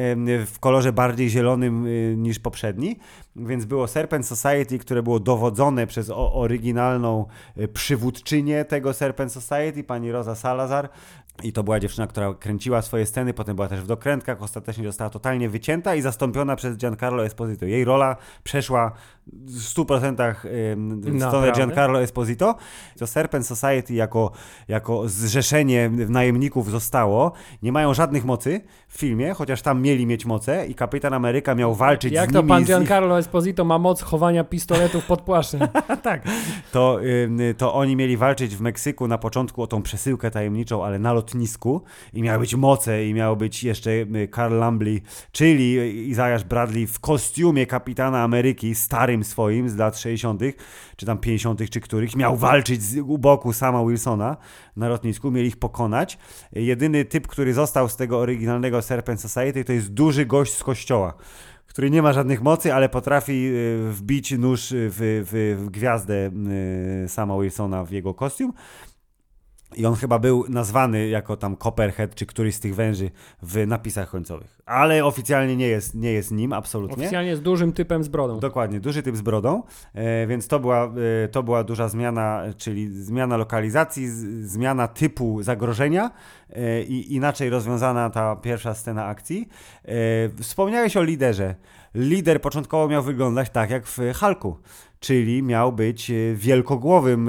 w kolorze bardziej zielonym niż poprzedni. Więc było Serpent Society, które było dowodzone przez o- oryginalną przywódczynię tego Serpent Society, pani Rosa Salazar. I to była dziewczyna, która kręciła swoje sceny, potem była też w dokrętkach, ostatecznie została totalnie wycięta i zastąpiona przez Giancarlo Esposito. Jej rola przeszła w stu procentach w stronę Giancarlo Esposito. To Serpent Society jako, jako zrzeszenie najemników zostało. Nie mają żadnych mocy w filmie, chociaż tam mieli mieć moce i Kapitan Ameryka miał walczyć Jak z nimi. Jak to pan Giancarlo Esposito ma moc chowania pistoletów pod płaszczem? Tak. To, to oni mieli walczyć w Meksyku na początku o tą przesyłkę tajemniczą, ale na lotnisku i miały być moce i miał być jeszcze Carl Lumbly, czyli Izajasz Bradley w kostiumie Kapitana Ameryki, starym swoim z lat sześćdziesiątych, czy tam pięćdziesiątych, czy których, miał walczyć z, u boku Sama Wilsona na lotnisku, mieli ich pokonać. Jedyny typ, który został z tego oryginalnego Serpent Society, to jest duży gość z kościoła, który nie ma żadnych mocy, ale potrafi wbić nóż w, w, w gwiazdę Sama Wilsona w jego kostium. I on chyba był nazwany jako tam Copperhead, czy któryś z tych węży w napisach końcowych. Ale oficjalnie nie jest, nie jest nim, absolutnie. Oficjalnie jest dużym typem z brodą. Dokładnie, duży typ z brodą, e, więc to była, e, to była duża zmiana, czyli zmiana lokalizacji, z, zmiana typu zagrożenia e, i inaczej rozwiązana ta pierwsza scena akcji. E, wspomniałeś o liderze. Lider początkowo miał wyglądać tak jak w Hulku. czyli miał być wielkogłowym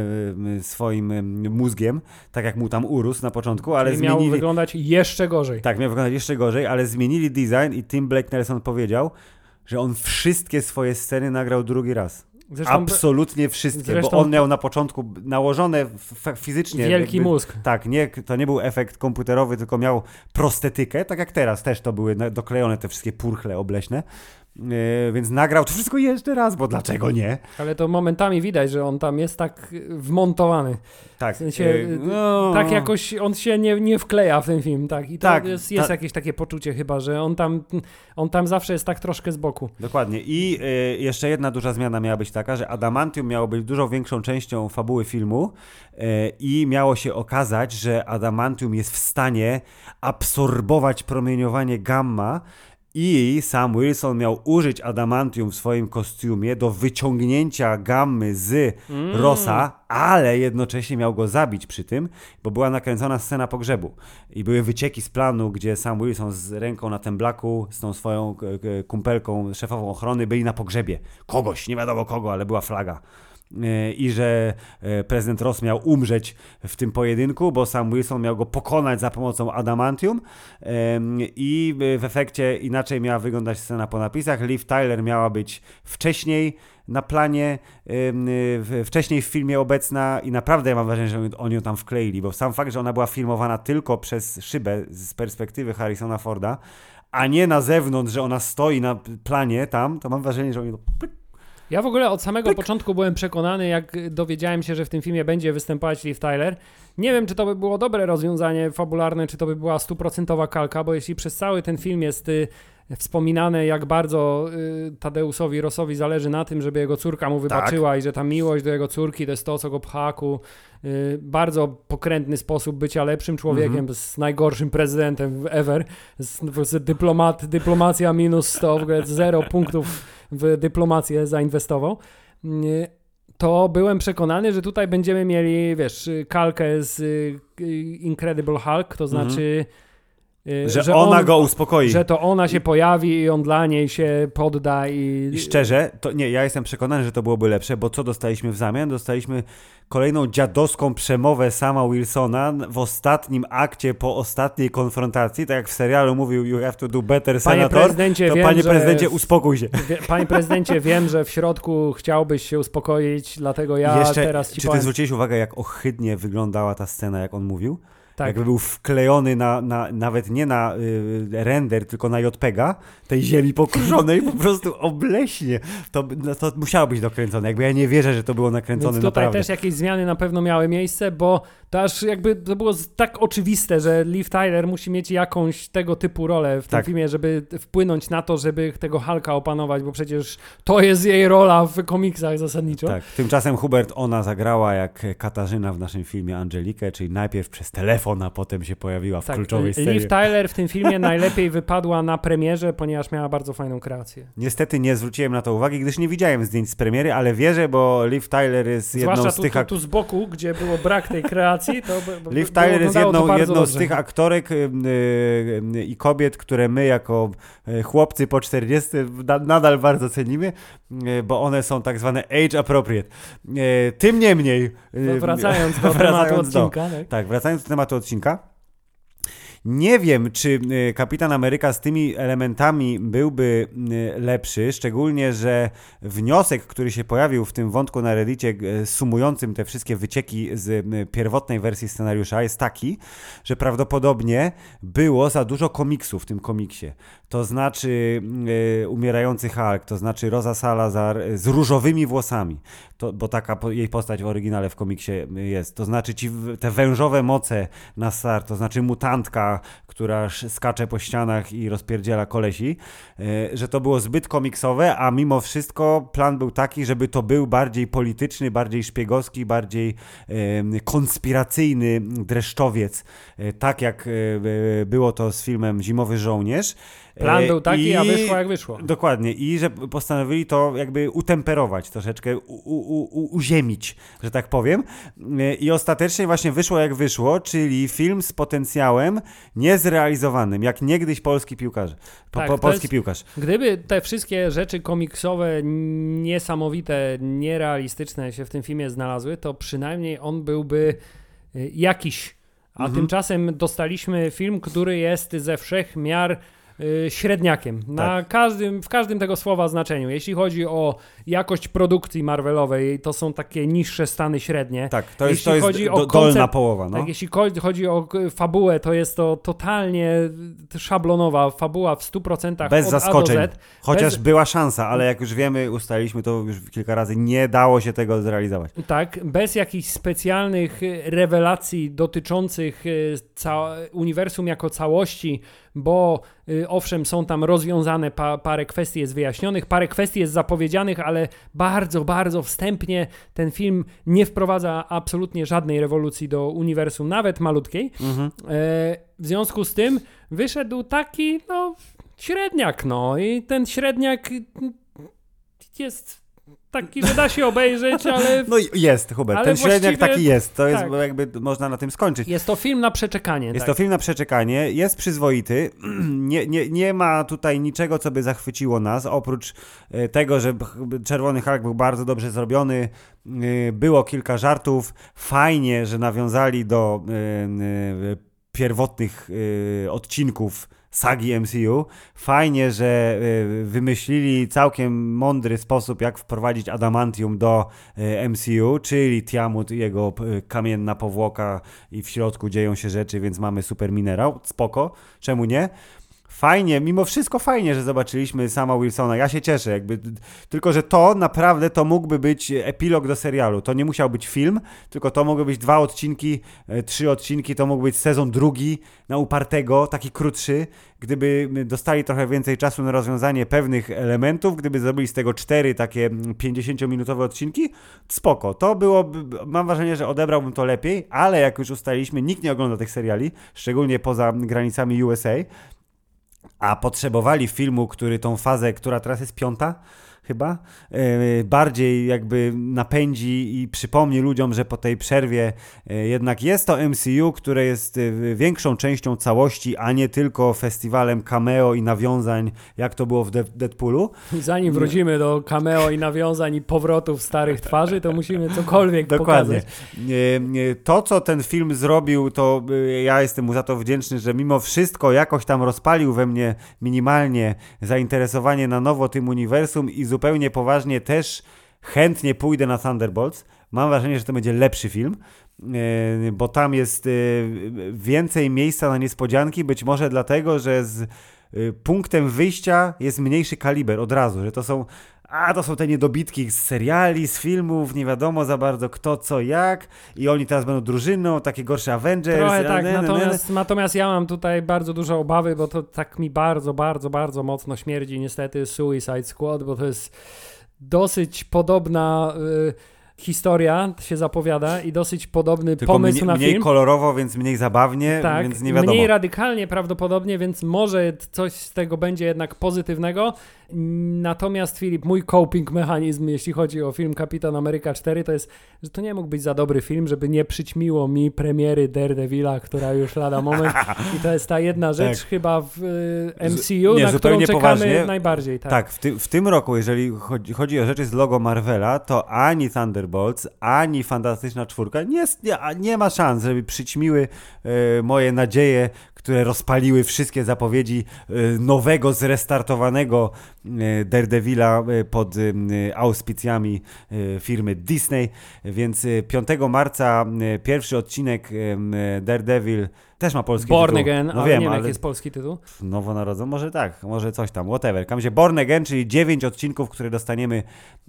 swoim mózgiem, tak jak mu tam urósł na początku, ale czyli zmienili... miał wyglądać jeszcze gorzej. Tak, miał wyglądać jeszcze gorzej, ale zmienili design i Tim Blake Nelson powiedział, że on wszystkie swoje sceny nagrał drugi raz. Zresztą, Absolutnie wszystkie, zresztą, bo on miał na początku nałożone f- fizycznie... Wielki jakby, mózg. Tak, nie, to nie był efekt komputerowy, tylko miał prostetykę, tak jak teraz też to były doklejone te wszystkie purchle obleśne. Yy, więc nagrał to wszystko jeszcze raz, bo dlaczego nie? Ale to momentami widać, że on tam jest tak wmontowany. Tak. W sensie, yy, no. Tak jakoś on się nie, nie wkleja w ten film, tak? I to tak, jest, jest ta... jakieś takie poczucie chyba, że on tam, on tam zawsze jest tak troszkę z boku. Dokładnie. I yy, jeszcze jedna duża zmiana miała być taka, że adamantium miało być dużo większą częścią fabuły filmu yy, i miało się okazać, że adamantium jest w stanie absorbować promieniowanie gamma. I Sam Wilson miał użyć adamantium w swoim kostiumie do wyciągnięcia gammy z mm. Rossa, ale jednocześnie miał go zabić przy tym, bo była nakręcona scena pogrzebu. I były wycieki z planu, gdzie Sam Wilson z ręką na temblaku, z tą swoją kumpelką, szefową ochrony, byli na pogrzebie. Kogoś, nie wiadomo kogo, ale była flaga. I że prezydent Ross miał umrzeć w tym pojedynku, bo Sam Wilson miał go pokonać za pomocą adamantium i w efekcie inaczej miała wyglądać scena po napisach. Liv Tyler miała być wcześniej na planie, wcześniej w filmie obecna i naprawdę ja mam wrażenie, że oni ją tam wkleili, bo sam fakt, że ona była filmowana tylko przez szybę z perspektywy Harrisona Forda, a nie na zewnątrz, że ona stoi na planie tam, to mam wrażenie, że oni to... Ja w ogóle od samego Pyk. początku byłem przekonany, jak dowiedziałem się, że w tym filmie będzie występować Liv Tyler. Nie wiem, czy to by było dobre rozwiązanie fabularne, czy to by była stuprocentowa kalka, bo jeśli przez cały ten film jest y, wspominane, jak bardzo y, Tadeusowi Rossowi zależy na tym, żeby jego córka mu wybaczyła tak. i że ta miłość do jego córki to jest to, co go pcha ku y, bardzo pokrętny sposób bycia lepszym człowiekiem, mm-hmm. z najgorszym prezydentem ever, z, z dyplomat, dyplomacja minus sto, w ogóle zero punktów w dyplomację zainwestował, to byłem przekonany, że tutaj będziemy mieli, wiesz, kalkę z Incredible Hulk, to znaczy... Że, że ona on, go uspokoi. Że to ona się pojawi i on dla niej się podda i... I szczerze, to nie, ja jestem przekonany, że to byłoby lepsze, bo co dostaliśmy w zamian? Dostaliśmy kolejną dziadowską przemowę Sama Wilsona w ostatnim akcie po ostatniej konfrontacji, tak jak w serialu mówił you have to do better, senator, panie prezydencie, to wiem, panie że, prezydencie uspokój się. Wie, panie prezydencie, wiem, że w środku chciałbyś się uspokoić, dlatego ja Jeszcze, teraz ci czy powiem... ty zwróciłeś uwagę, jak ohydnie wyglądała ta scena, jak on mówił? Tak. Jakby był wklejony na, na, nawet nie na y, render, tylko na JPEGa, tej ziemi pokruszonej, po prostu obleśnie. To, no, to musiało być dokręcone. Jakby ja nie wierzę, że to było nakręcone Więc tutaj naprawdę. też jakieś zmiany na pewno miały miejsce, bo to aż jakby to było tak oczywiste, że Liv Tyler musi mieć jakąś tego typu rolę w tym tak. filmie, żeby wpłynąć na to, żeby tego Hulka opanować, bo przecież to jest jej rola w komiksach zasadniczo. Tak. Tymczasem Hubert, ona zagrała jak Katarzyna w naszym filmie Angelikę, czyli najpierw przez telefon, a potem się pojawiła w tak, kluczowej scenie. Liv Tyler w tym filmie najlepiej wypadła na premierze, ponieważ miała bardzo fajną kreację. Niestety nie zwróciłem na to uwagi, gdyż nie widziałem zdjęć z premiery, ale wierzę, bo Liv Tyler jest jedną Zwłaszcza z tu, tych... tu, tu z boku, gdzie było brak tej kreacji, to by, Liv Tyler jest jedną, jedną z dobrze. tych aktorek yy, yy, i kobiet, które my jako yy, chłopcy po czterdziestym na, nadal bardzo cenimy, yy, bo one są tak zwane age appropriate. Yy, tym niemniej... Yy, no, wracając do wracając tematu do, odcinka. Tak? tak, wracając do tematu odcinka. Nie wiem, czy Kapitan Ameryka z tymi elementami byłby lepszy, szczególnie, że wniosek, który się pojawił w tym wątku na Reddicie sumującym te wszystkie wycieki z pierwotnej wersji scenariusza jest taki, że prawdopodobnie było za dużo komiksów w tym komiksie. To znaczy y, umierający Hulk, to znaczy Rosa Salazar z różowymi włosami, to, bo taka po, jej postać w oryginale w komiksie jest. To znaczy ci te wężowe moce na start, to znaczy mutantka, która skacze po ścianach i rozpierdziela kolesi, y, że to było zbyt komiksowe, a mimo wszystko plan był taki, żeby to był bardziej polityczny, bardziej szpiegowski, bardziej y, konspiracyjny dreszczowiec, y, tak jak y, było to z filmem Zimowy Żołnierz. Plan był taki, I, a wyszło jak wyszło. Dokładnie. I że postanowili to jakby utemperować troszeczkę, u, u, u, uziemić, że tak powiem. I ostatecznie właśnie wyszło jak wyszło, czyli film z potencjałem niezrealizowanym, jak niegdyś polski piłkarz. Po, Tak, po, to polski jest- piłkarz. Gdyby te wszystkie rzeczy komiksowe, niesamowite, nierealistyczne się w tym filmie znalazły, to przynajmniej on byłby y, jakiś. A Mhm. tymczasem dostaliśmy film, który jest ze wszech miar y, średniakiem. Na Tak. każdym, w każdym tego słowa znaczeniu. Jeśli chodzi o jakość produkcji Marvelowej, to są takie niższe stany średnie. Tak, to jest, Jeśli to jest chodzi do, o dolna koncept- połowa. No. Tak, jeśli ko- chodzi o k- fabułę, to jest to totalnie szablonowa fabuła w stu procentach Bez od zaskoczeń. A do Z. Chociaż bez- była szansa, ale jak już wiemy, ustaliliśmy to już kilka razy, nie dało się tego zrealizować. Tak, bez jakichś specjalnych y, rewelacji dotyczących y, ca- uniwersum jako całości, bo y, owszem, są tam rozwiązane, pa- parę kwestii jest wyjaśnionych, parę kwestii jest zapowiedzianych, ale bardzo, bardzo wstępnie ten film nie wprowadza absolutnie żadnej rewolucji do uniwersum, nawet malutkiej. Mhm. E, w związku z tym wyszedł taki, no, średniak, no i ten średniak mm, jest taki, że da się obejrzeć, ale No i jest, Hubert, Ale ten średniak właściwie- taki jest, to jest tak. jakby można na tym skończyć. jest to film na przeczekanie. Jest tak. to film na przeczekanie, jest przyzwoity, nie, nie, nie ma tutaj niczego, co by zachwyciło nas, oprócz e, tego, że b- Czerwony Hulk był bardzo dobrze zrobiony, e, było kilka żartów, fajnie, że nawiązali do e, e, pierwotnych e, odcinków sagi M C U. Fajnie, że e, wymyślili całkiem mądry sposób, jak wprowadzić adamantium do e, M C U, czyli Tiamut i jego e, kamienna powłoka i w środku dzieją się rzeczy, więc mamy super minerał. Spoko, czemu nie? Fajnie, mimo wszystko fajnie, że zobaczyliśmy sama Wilsona. Ja się cieszę, jakby. Tylko że to naprawdę to mógłby być epilog do serialu. To nie musiał być film, tylko to mogły być dwa odcinki, e, trzy odcinki, to mógł być sezon drugi na upartego, taki krótszy. Gdyby dostali trochę więcej czasu na rozwiązanie pewnych elementów, gdyby zrobili z tego cztery takie pięćdziesięciominutowe odcinki, spoko. To było, mam wrażenie, że odebrałbym to lepiej, ale jak już ustaliliśmy, nikt nie ogląda tych seriali, szczególnie poza granicami U S A. A potrzebowali filmu, który tą fazę, która teraz jest piąta chyba, yy, bardziej jakby napędzi i przypomni ludziom, że po tej przerwie yy, jednak jest to M C U, które jest yy, większą częścią całości, a nie tylko festiwalem cameo i nawiązań, jak to było w De- Deadpoolu. I zanim wrócimy do cameo i nawiązań i powrotów starych twarzy, to musimy cokolwiek Dokładnie. pokazać. Yy, yy, To, co ten film zrobił, to yy, ja jestem mu za to wdzięczny, że mimo wszystko jakoś tam rozpalił we mnie minimalnie zainteresowanie na nowo tym uniwersum i zupełnie poważnie też chętnie pójdę na Thunderbolts. Mam wrażenie, że to będzie lepszy film, yy, bo tam jest yy, więcej miejsca na niespodzianki, być może dlatego, że z yy, punktem wyjścia jest mniejszy kaliber od razu, że to są a to są te niedobitki z seriali, z filmów, nie wiadomo za bardzo kto, co, jak i oni teraz będą drużyną, takie gorsze Avengers. Trochę tak, ne, ne, ne, ne. natomiast, natomiast ja mam tutaj bardzo duże obawy, bo to tak mi bardzo, bardzo, bardzo mocno śmierdzi niestety Suicide Squad, bo to jest dosyć podobna y, historia się zapowiada i dosyć podobny Tylko pomysł mniej, na mniej film. kolorowo, więc mniej zabawnie, Tak, więc nie wiadomo. mniej radykalnie prawdopodobnie, więc może coś z tego będzie jednak pozytywnego. Natomiast Filip, mój coping mechanizm, jeśli chodzi o film Kapitan Ameryka cztery, to jest, że to nie mógł być za dobry film, żeby nie przyćmiło mi premiery Daredevila, która już lada moment. I to jest ta jedna rzecz Tak. chyba w y, M C U, Nie, na którą zupełnie czekamy poważnie. najbardziej. Tak. Tak, w, ty, w tym roku, jeżeli chodzi, chodzi o rzeczy z logo Marvela, to ani Thunderbolts, ani Fantastyczna Czwórka nie, jest- nie, nie ma szans, żeby przyćmiły e, moje nadzieje, które rozpaliły wszystkie zapowiedzi e, nowego, zrestartowanego e, Daredevila e, pod e, auspicjami e, firmy Disney, więc e, piątego marca e, pierwszy odcinek e, Daredevil też ma polski Born tytuł. Again, No ale wiem, nie wiem, ale jaki jest polski tytuł. Nowonarodzony, może tak, może coś tam, whatever. Tam się Born Again, czyli dziewięć odcinków, które dostaniemy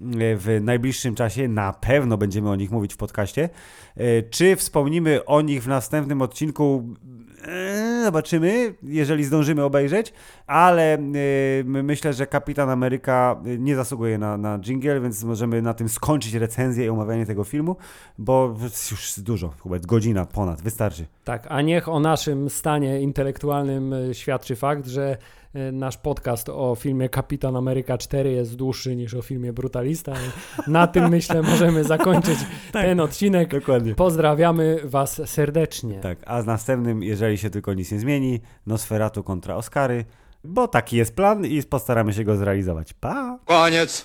w najbliższym czasie. Na pewno będziemy o nich mówić w podcaście. Czy wspomnimy o nich w następnym odcinku? Eee, zobaczymy, jeżeli zdążymy obejrzeć, ale yy, myślę, że Kapitan Ameryka nie zasługuje na, na dżingiel, więc możemy na tym skończyć recenzję i omawianie tego filmu, bo już dużo, Hubert, godzina ponad, wystarczy. Tak, a niech o naszym stanie intelektualnym y, świadczy fakt, że e, nasz podcast o filmie Kapitan Ameryka cztery jest dłuższy niż o filmie Brutalista. I na tym, myślę, możemy zakończyć Tak, ten odcinek. dokładnie. Pozdrawiamy Was serdecznie. Tak, a z następnym, jeżeli się tylko nic nie zmieni, Nosferatu kontra Oscary, bo taki jest plan i postaramy się go zrealizować. Pa! Koniec.